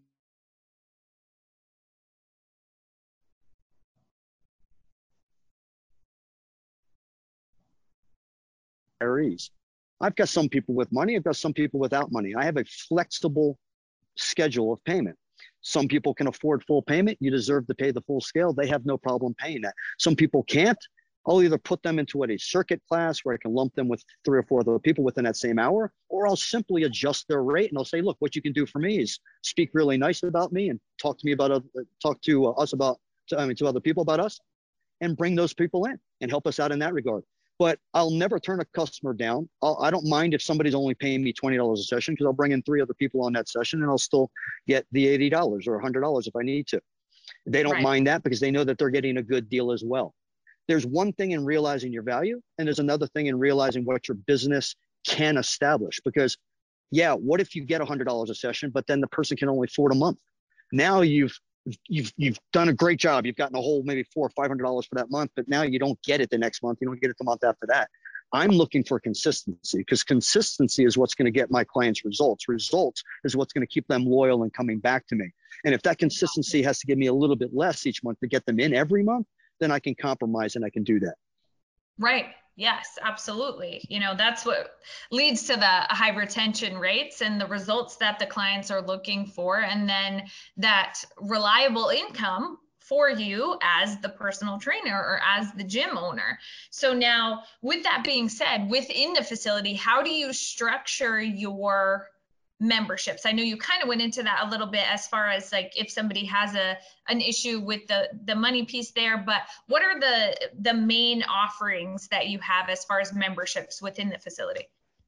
I've got some people with money. I've got some people without money. I have a flexible schedule of payment. Some people can afford full payment. You deserve to pay the full scale. They have no problem paying that. Some people can't. I'll either put them into a circuit class where I can lump them with three or four other people within that same hour, or I'll simply adjust their rate and I'll say, look, what you can do for me is speak really nice about me and talk to me about, uh, talk to uh, us about, to, I mean, to other people about us. and bring those people in and help us out in that regard. But I'll never turn a customer down. I'll, I don't mind if somebody's only paying me twenty dollars a session, because I'll bring in three other people on that session and I'll still get the eighty dollars or one hundred dollars if I need to. They don't Right. mind that because they know that they're getting a good deal as well. There's one thing in realizing your value, and there's another thing in realizing what your business can establish. Because yeah, what if you get one hundred dollars a session, but then the person can only afford a month? Now you've you've you've done a great job. You've gotten a whole maybe four or five hundred dollars for that month, but now you don't get it the next month. You don't get it the month after that. I'm looking for consistency, because consistency is what's going to get my clients results. Results is what's going to keep them loyal and coming back to me. And if that consistency has to give me a little bit less each month to get them in every month, then I can compromise and I can do that. Right. Yes, absolutely. You know, that's what leads to the high retention rates and the results that the clients are looking for. And then that reliable income for you as the personal trainer or as the gym owner. So now, with that being said, within the facility, how do you structure your memberships? I know you kind of went into that a little bit as far as like if somebody has a an issue with the the money piece there, but what are the the main offerings that you have as far as memberships within the facility?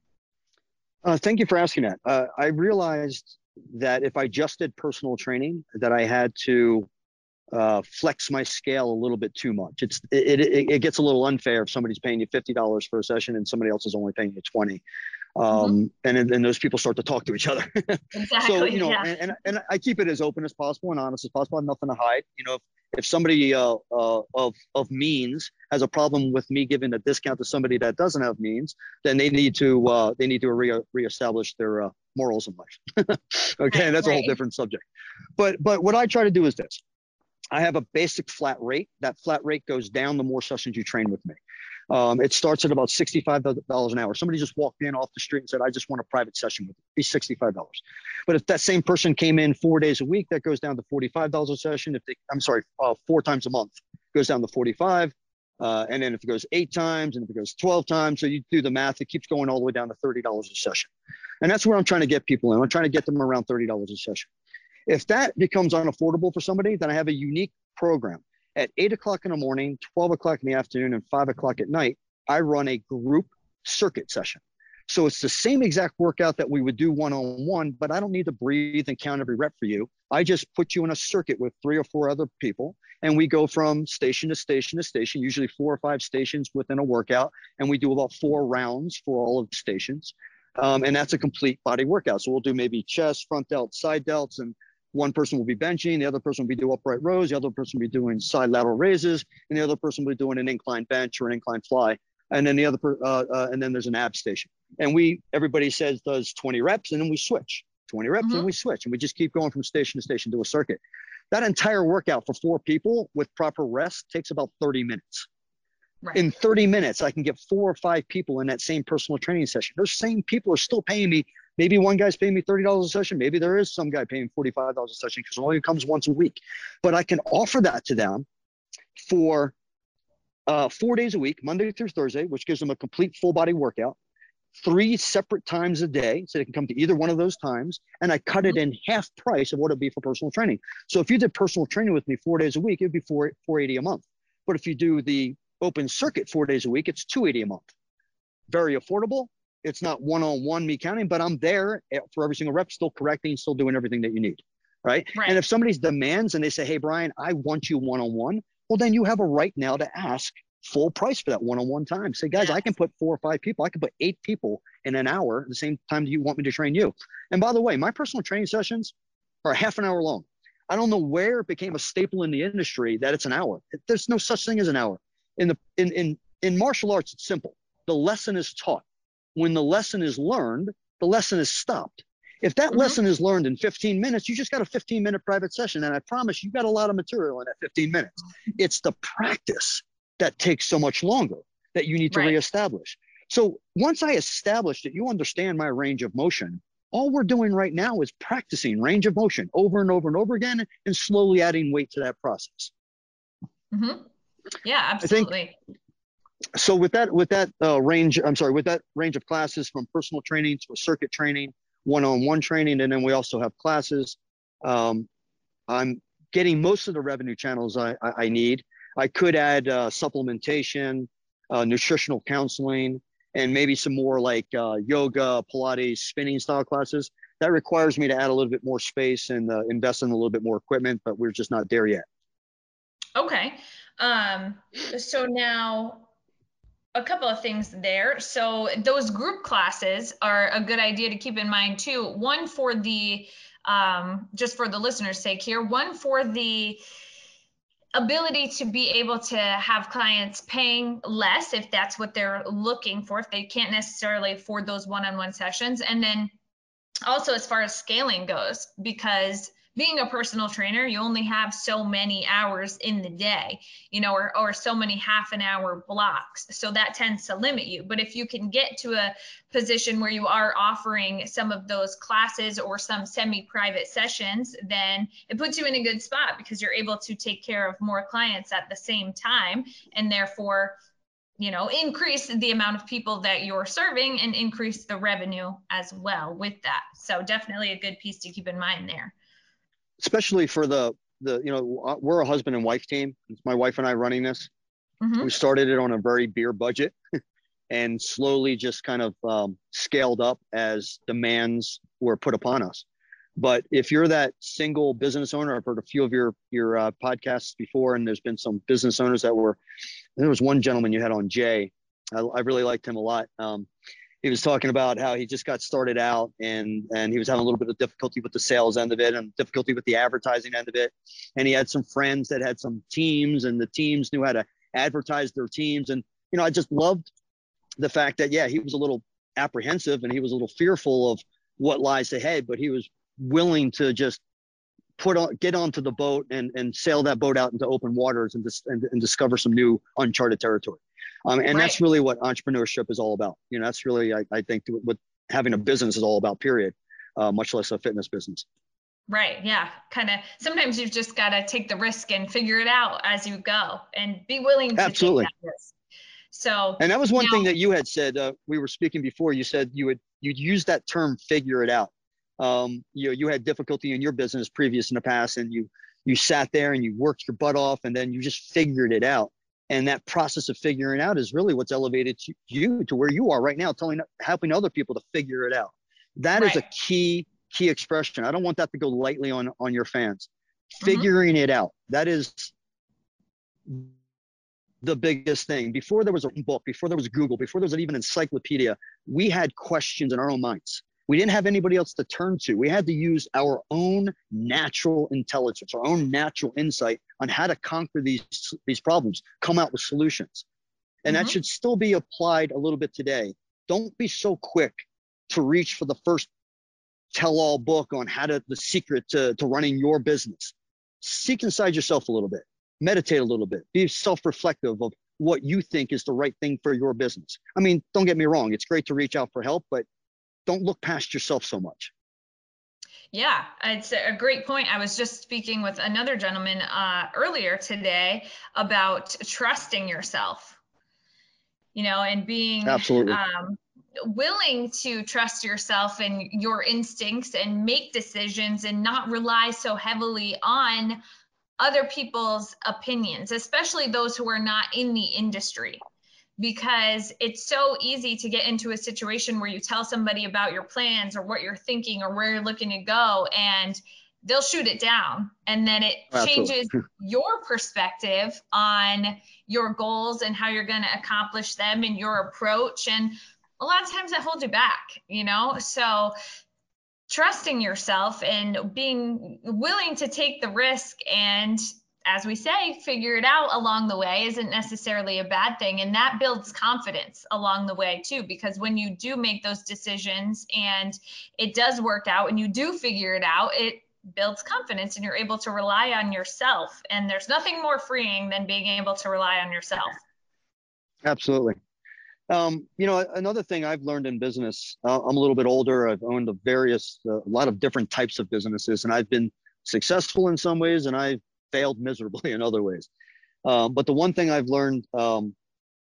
Uh, thank you for asking that. Uh, I realized that if I just did personal training, that I had to uh, flex my scale a little bit too much. It's it, it it gets a little unfair if somebody's paying you fifty dollars for a session and somebody else is only paying you twenty. Um, mm-hmm. and then those people start to talk to each other. Exactly. So, you know, yeah. and, and, and I keep it as open as possible and honest as possible. I have nothing to hide. You know, if, if somebody uh, uh, of, of means has a problem with me giving a discount to somebody that doesn't have means, then they need to, uh, they need to re- reestablish their uh, morals in life. Okay. Right, that's a right. whole different subject. But, but what I try to do is this. I have a basic flat rate. That flat rate goes down the more sessions you train with me. Um, it starts at about sixty-five dollars an hour. Somebody just walked in off the street and said, I just want a private session with you. Be sixty-five dollars. But if that same person came in four days a week, that goes down to forty-five dollars a session. If they, I'm sorry, uh, four times a month, goes down to forty-five. Uh, and then if it goes eight times and if it goes twelve times, so you do the math, it keeps going all the way down to thirty dollars a session. And that's where I'm trying to get people in. I'm trying to get them around thirty dollars a session. If that becomes unaffordable for somebody, then I have a unique program. At eight o'clock in the morning, twelve o'clock in the afternoon, and five o'clock at night, I run a group circuit session. So it's the same exact workout that we would do one-on-one, but I don't need to breathe and count every rep for you. I just put you in a circuit with three or four other people, and we go from station to station to station, usually four or five stations within a workout, and we do about four rounds for all of the stations. Um, and that's a complete body workout. So we'll do maybe chest, front delts, side delts, and one person will be benching, the other person will be doing upright rows, the other person will be doing side lateral raises, and the other person will be doing an incline bench or an incline fly. And then the other, uh, uh, and then there's an ab station. And we, everybody says does twenty reps, and then we switch. twenty reps, mm-hmm. and we switch. And we just keep going from station to station to a circuit. That entire workout for four people with proper rest takes about thirty minutes. Right. In thirty minutes, I can get four or five people in that same personal training session. Those same people are still paying me. Maybe one guy's paying me thirty dollars a session. Maybe there is some guy paying forty-five dollars a session because it only comes once a week. But I can offer that to them for uh, four days a week, Monday through Thursday, which gives them a complete full body workout, three separate times a day. So they can come to either one of those times. And I cut it in half price of what it'd be for personal training. So if you did personal training with me four days a week, it'd be four, four eighty a month. But if you do the open circuit four days a week, it's two eighty a month. Very affordable. It's not one-on-one me counting, but I'm there for every single rep, still correcting, still doing everything that you need, right? right? And if somebody's demands and they say, hey, Brian, I want you one-on-one, well, then you have a right now to ask full price for that one-on-one time. Say, guys, yes. I can put four or five people, I can put eight people in an hour at the same time that you want me to train you. And by the way, my personal training sessions are half an hour long. I don't know where it became a staple in the industry that it's an hour. There's no such thing as an hour. In the in in in martial arts, it's simple. The lesson is taught. When the lesson is learned, the lesson is stopped. If that mm-hmm. lesson is learned in fifteen minutes, you just got a fifteen minute private session. And I promise you got a lot of material in that fifteen minutes. It's the practice that takes so much longer that you need to right. reestablish. So once I establish that you understand my range of motion, all we're doing right now is practicing range of motion over and over and over again and slowly adding weight to that process. Mm-hmm. Yeah, absolutely. Think, so with that, with that uh, range, I'm sorry, with that range of classes from personal training to a circuit training, one-on-one training, and then we also have classes. Um, I'm getting most of the revenue channels I, I, I need. I could add uh, supplementation, uh, nutritional counseling, and maybe some more like uh, yoga, Pilates, spinning style classes. That requires me to add a little bit more space and uh, invest in a little bit more equipment, but we're just not there yet. Okay. Um, so now a couple of things there. So those group classes are a good idea to keep in mind too. One for the, um, just for the listeners' sake here, one for the ability to be able to have clients paying less if that's what they're looking for, if they can't necessarily afford those one-on-one sessions. And then also as far as scaling goes, because being a personal trainer, you only have so many hours in the day, you know, or, or so many half an hour blocks. So that tends to limit you. But if you can get to a position where you are offering some of those classes or some semi-private sessions, then it puts you in a good spot because you're able to take care of more clients at the same time, and therefore, you know, increase the amount of people that you're serving and increase the revenue as well with that. So definitely a good piece to keep in mind there. Especially for the, the, you know, we're a husband and wife team. It's my wife and I running this. Mm-hmm. We started it on a very beer budget and slowly just kind of um, scaled up as demands were put upon us. But if you're that single business owner, I've heard a few of your, your uh, podcasts before, and there's been some business owners that were, there was one gentleman you had on, Jay. I, I really liked him a lot. Um, He was talking about how he just got started out and, and he was having a little bit of difficulty with the sales end of it and difficulty with the advertising end of it. And he had some friends that had some teams, and the teams knew how to advertise their teams. And, you know, I just loved the fact that, yeah, he was a little apprehensive and he was a little fearful of what lies ahead, but he was willing to just put on, get onto the boat and, and sail that boat out into open waters and, dis, and, and discover some new uncharted territory. Um, and right. That's really what entrepreneurship is all about. You know, that's really, I, I think, what having a business is all about, period, uh, much less a fitness business. Right. Yeah. Kind of, sometimes you've just got to take the risk and figure it out as you go and be willing to Absolutely. take that risk. So, and that was one now, thing that you had said, uh, we were speaking before, you said you would, you'd use that term, figure it out. Um, you know, you had difficulty in your business previous in the past, and you, you sat there and you worked your butt off, and then you just figured it out. And that process of figuring out is really what's elevated to you to where you are right now, telling, helping other people to figure it out. That right. is a key, key expression. I don't want that to go lightly on, on your fans. Mm-hmm. Figuring it out. That is the biggest thing. Before there was a book, before there was Google, before there was even an encyclopedia, we had questions in our own minds. We didn't have anybody else to turn to. We had to use our own natural intelligence, our own natural insight on how to conquer these, these problems, come out with solutions. And mm-hmm. that should still be applied a little bit today. Don't be so quick to reach for the first tell-all book on how to, the secret to, to running your business. Seek inside yourself a little bit, meditate a little bit, be self-reflective of what you think is the right thing for your business. I mean, don't get me wrong. It's great to reach out for help, but don't look past yourself so much. Yeah, it's a great point. I was just speaking with another gentleman uh, earlier today about trusting yourself, you know, and being Absolutely. Um, willing to trust yourself and your instincts and make decisions and not rely so heavily on other people's opinions, especially those who are not in the industry. Because it's so easy to get into a situation where you tell somebody about your plans or what you're thinking or where you're looking to go, and they'll shoot it down. And then it Absolutely. changes your perspective on your goals and how you're going to accomplish them and your approach. And a lot of times that holds you back, you know? So trusting yourself and being willing to take the risk and, as we say, figure it out along the way isn't necessarily a bad thing. And that builds confidence along the way too, because when you do make those decisions and it does work out and you do figure it out, it builds confidence and you're able to rely on yourself. And there's nothing more freeing than being able to rely on yourself. Absolutely. Um, you know, another thing I've learned in business, uh, I'm a little bit older. I've owned a various, uh, a lot of different types of businesses, and I've been successful in some ways and I've failed miserably in other ways. Um, but the one thing I've learned um,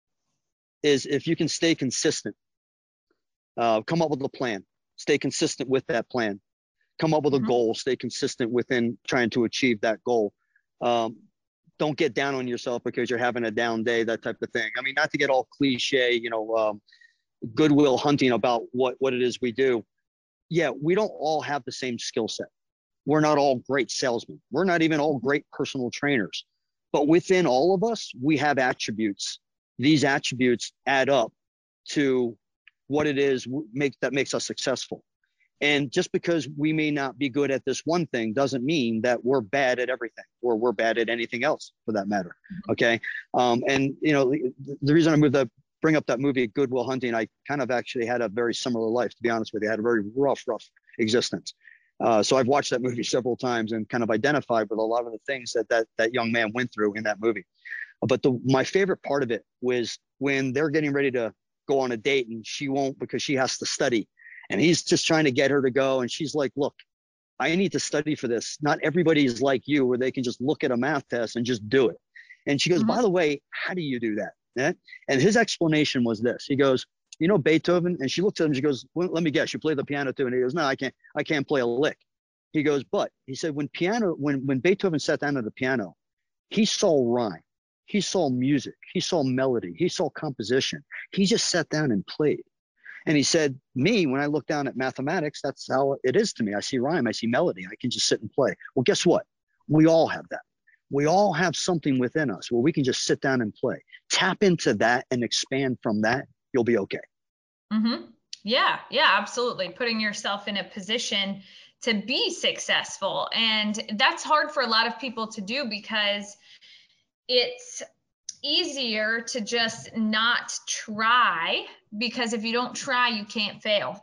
is if you can stay consistent, uh, come up with a plan, stay consistent with that plan, come up with mm-hmm. a goal, stay consistent within trying to achieve that goal. Um, don't get down on yourself because you're having a down day, that type of thing. I mean, not to get all cliche, you know, um, goodwill hunting about what, what it is we do. Yeah, we don't all have the same skill set. We're not all great salesmen. We're not even all great personal trainers. But within all of us, we have attributes. These attributes add up to what it is make, that makes us successful. And just because we may not be good at this one thing doesn't mean that we're bad at everything or we're bad at anything else for that matter. Okay. Um, and, you know, the, the reason I moved up, bring up that movie, Good Will Hunting, I kind of actually had a very similar life, to be honest with you. I had a very rough, rough existence. Uh, so I've watched that movie several times and kind of identified with a lot of the things that that, that young man went through in that movie. But the, my favorite part of it was when they're getting ready to go on a date and she won't because she has to study. And he's just trying to get her to go. And she's like, look, I need to study for this. Not everybody is like you where they can just look at a math test and just do it. And she goes, mm-hmm. by the way, how do you do that? Yeah? And his explanation was this. He goes, you know, Beethoven? And she looks at him, she goes, well, let me guess, you play the piano too? And he goes, no, I can't, I can't play a lick. He goes, but he said, when piano, when, when Beethoven sat down at the piano, he saw rhyme, he saw music, he saw melody, he saw composition. He just sat down and played. And he said, me, when I look down at mathematics, that's how it is to me. I see rhyme, I see melody, I can just sit and play. Well, guess what? We all have that. We all have something within us where we can just sit down and play. Tap into that and expand from that. You'll be okay. Mm-hmm. Yeah, yeah, absolutely. Putting yourself in a position to be successful. And that's hard for a lot of people to do because it's easier to just not try, because if you don't try, you can't fail.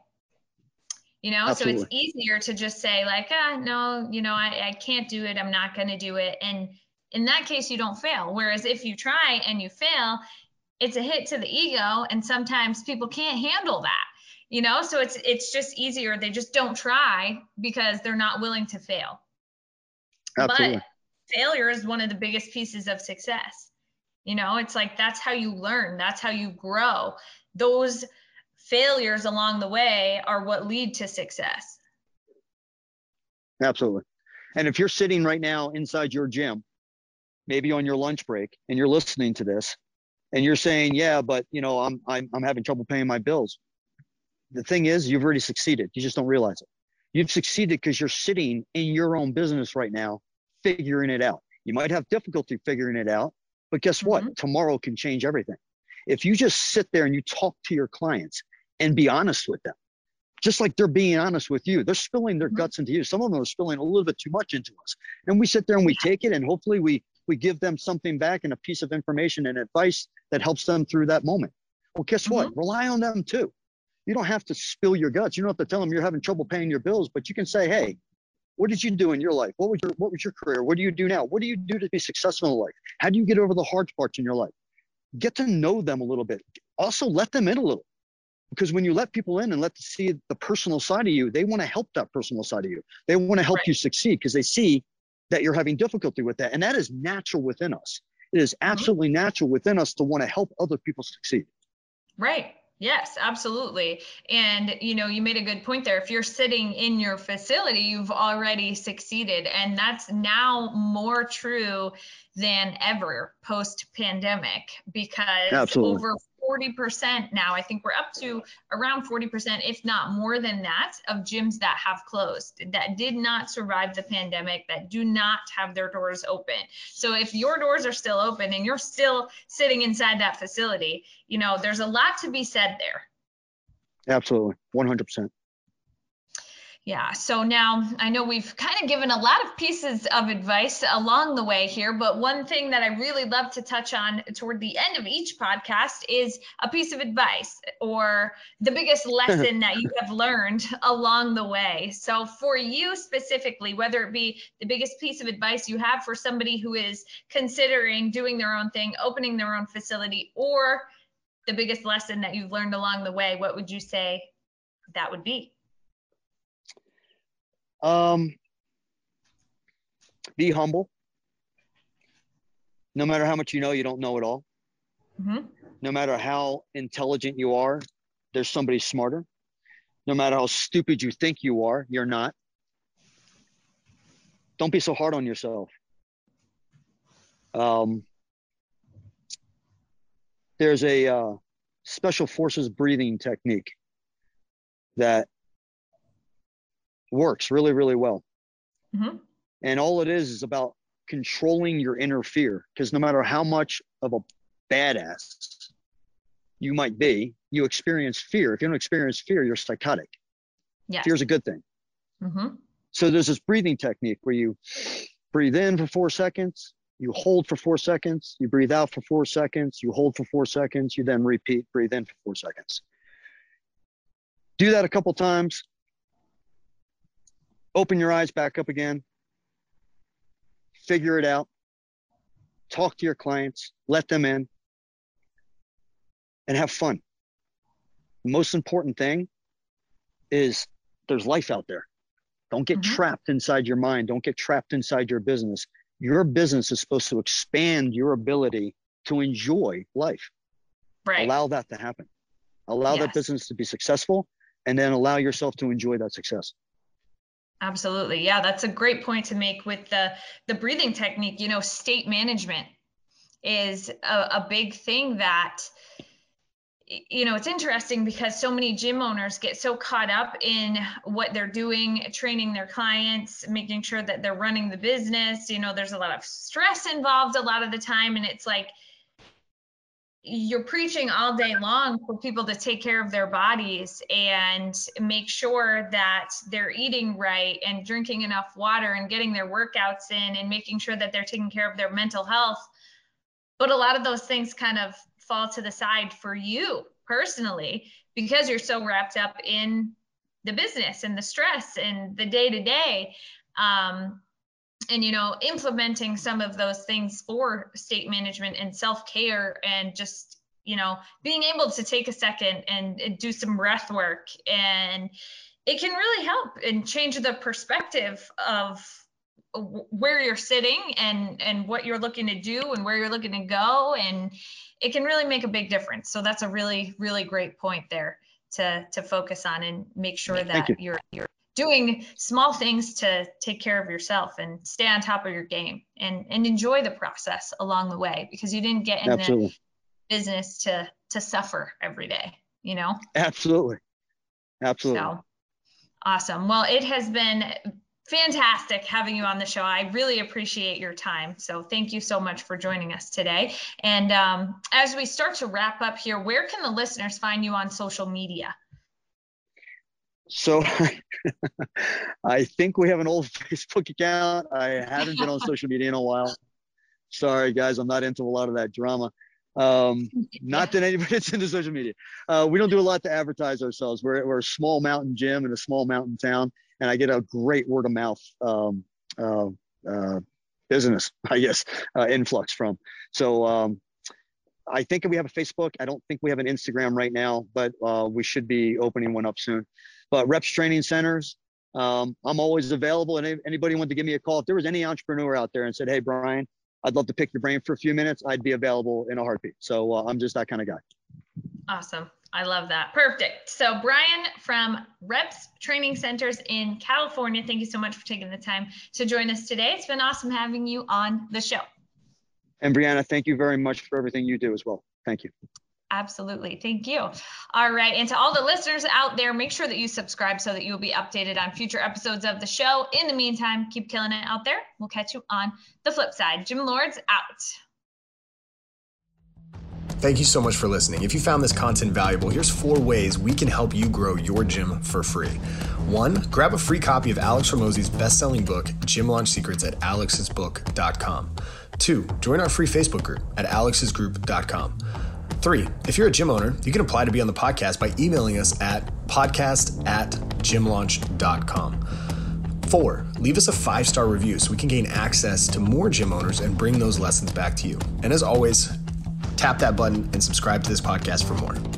You know, Absolutely. So it's easier to just say like, ah, no, you know, I, I can't do it. I'm not going to do it. And in that case, you don't fail. Whereas if you try and you fail, it's a hit to the ego. And sometimes people can't handle that, you know, so it's, it's just easier. They just don't try because they're not willing to fail. Absolutely. But failure is one of the biggest pieces of success. You know, it's like, that's how you learn. That's how you grow. Those failures along the way are what lead to success. Absolutely. And if you're sitting right now inside your gym, maybe on your lunch break, and you're listening to this and you're saying, yeah, but you know, I'm, I'm, I'm having trouble paying my bills. The thing is, you've already succeeded. You just don't realize it. You've succeeded because you're sitting in your own business right now, figuring it out. You might have difficulty figuring it out, but guess what? Mm-hmm. Tomorrow can change everything. If you just sit there and you talk to your clients and be honest with them, just like they're being honest with you, they're spilling their mm-hmm. guts into you. Some of them are spilling a little bit too much into us. And we sit there and we take it, and hopefully we, we give them something back and a piece of information and advice that helps them through that moment. Well, guess mm-hmm. what? Rely on them too. You don't have to spill your guts. You don't have to tell them you're having trouble paying your bills, but you can say, hey, what did you do in your life? What was your, what was your career? What do you do now? What do you do to be successful in life? How do you get over the hard parts in your life? Get to know them a little bit. Also let them in a little, because when you let people in and let them see the personal side of you, they want to help that personal side of you. They want to help right. you succeed because they see that you're having difficulty with that. And that is natural within us. It is absolutely mm-hmm. natural within us to want to help other people succeed. Right. Yes, absolutely. And, you know, you made a good point there. If you're sitting in your facility, you've already succeeded. And that's now more true than ever post-pandemic, because Absolutely. over forty percent now, I think we're up to around forty percent, if not more than that, of gyms that have closed, that did not survive the pandemic, that do not have their doors open. So if your doors are still open and you're still sitting inside that facility, you know, there's a lot to be said there. Absolutely. one hundred percent. Yeah. So now I know we've kind of given a lot of pieces of advice along the way here, but one thing that I really love to touch on toward the end of each podcast is a piece of advice or the biggest lesson that you have learned along the way. So for you specifically, whether it be the biggest piece of advice you have for somebody who is considering doing their own thing, opening their own facility, or the biggest lesson that you've learned along the way, what would you say that would be? Um, be humble. No matter how much you know, you don't know it all. Mm-hmm. No matter how intelligent you are, there's somebody smarter. No matter how stupid you think you are, you're not. Don't be so hard on yourself. Um, there's a uh, special forces breathing technique that works really, really well. Mm-hmm. And all it is is about controlling your inner fear, because no matter how much of a badass you might be, you experience fear. If you don't experience fear, you're psychotic. Yes. Fear is a good thing. Mm-hmm. So there's this breathing technique where you breathe in for four seconds, you hold for four seconds, you breathe out for four seconds, you hold for four seconds, you then repeat, breathe in for four seconds. Do that a couple times. Open your eyes back up again. Figure it out. Talk to your clients, let them in, and have fun. The most important thing is there's life out there. Don't get Mm-hmm. trapped inside your mind. Don't get trapped inside your business. Your business is supposed to expand your ability to enjoy life. Right. Allow that to happen. Allow Yes. that business to be successful, and then allow yourself to enjoy that success. Absolutely. Yeah, that's a great point to make with the the breathing technique. You know, state management is a, a big thing that, you know, it's interesting because so many gym owners get so caught up in what they're doing, training their clients, making sure that they're running the business. You know, there's a lot of stress involved a lot of the time. And it's like, you're preaching all day long for people to take care of their bodies and make sure that they're eating right and drinking enough water and getting their workouts in and making sure that they're taking care of their mental health. But a lot of those things kind of fall to the side for you personally, because you're so wrapped up in the business and the stress and the day to day. Um, and, you know, implementing some of those things for state management and self-care, and just, you know, being able to take a second and, and do some breath work, and it can really help and change the perspective of where you're sitting and, and what you're looking to do and where you're looking to go. And it can really make a big difference. So that's a really, really great point there to, to focus on and make sure that you. you're, you're doing small things to take care of yourself and stay on top of your game, and, and enjoy the process along the way, because you didn't get in Absolutely. the business to, to suffer every day, you know? Absolutely. Absolutely. So awesome. Well, it has been fantastic having you on the show. I really appreciate your time. So thank you so much for joining us today. And um, as we start to wrap up here, where can the listeners find you on social media? So I think we have an old Facebook account. I haven't been on social media in a while. Sorry, guys, I'm not into a lot of that drama. Um, not that anybody's into social media. Uh, we don't do a lot to advertise ourselves. We're, we're a small mountain gym in a small mountain town, and I get a great word of mouth um, uh, uh, business, I guess, uh, influx from. So um, I think we have a Facebook. I don't think we have an Instagram right now, but uh, we should be opening one up soon. But Reps Training Centers, um, I'm always available. And if anybody wanted to give me a call, if there was any entrepreneur out there and said, hey, Brian, I'd love to pick your brain for a few minutes, I'd be available in a heartbeat. So uh, I'm just that kind of guy. Awesome. I love that. Perfect. So Brian from Reps Training Centers in California, thank you so much for taking the time to join us today. It's been awesome having you on the show. And Brianna, thank you very much for everything you do as well. Thank you. Absolutely. Thank you. All right. And to all the listeners out there, make sure that you subscribe so that you'll be updated on future episodes of the show. In the meantime, keep killing it out there. We'll catch you on the flip side. Gym Lords out. Thank you so much for listening. If you found this content valuable, here's four ways we can help you grow your gym for free. One, grab a free copy of Alex Hormozi's best-selling book, Gym Launch Secrets, at alex's book dot com. Two, join our free Facebook group at alex's group dot com. Three, if you're a gym owner, you can apply to be on the podcast by emailing us at podcast at gym launch dot com. Four, leave us a five-star review so we can gain access to more gym owners and bring those lessons back to you. And as always, tap that button and subscribe to this podcast for more.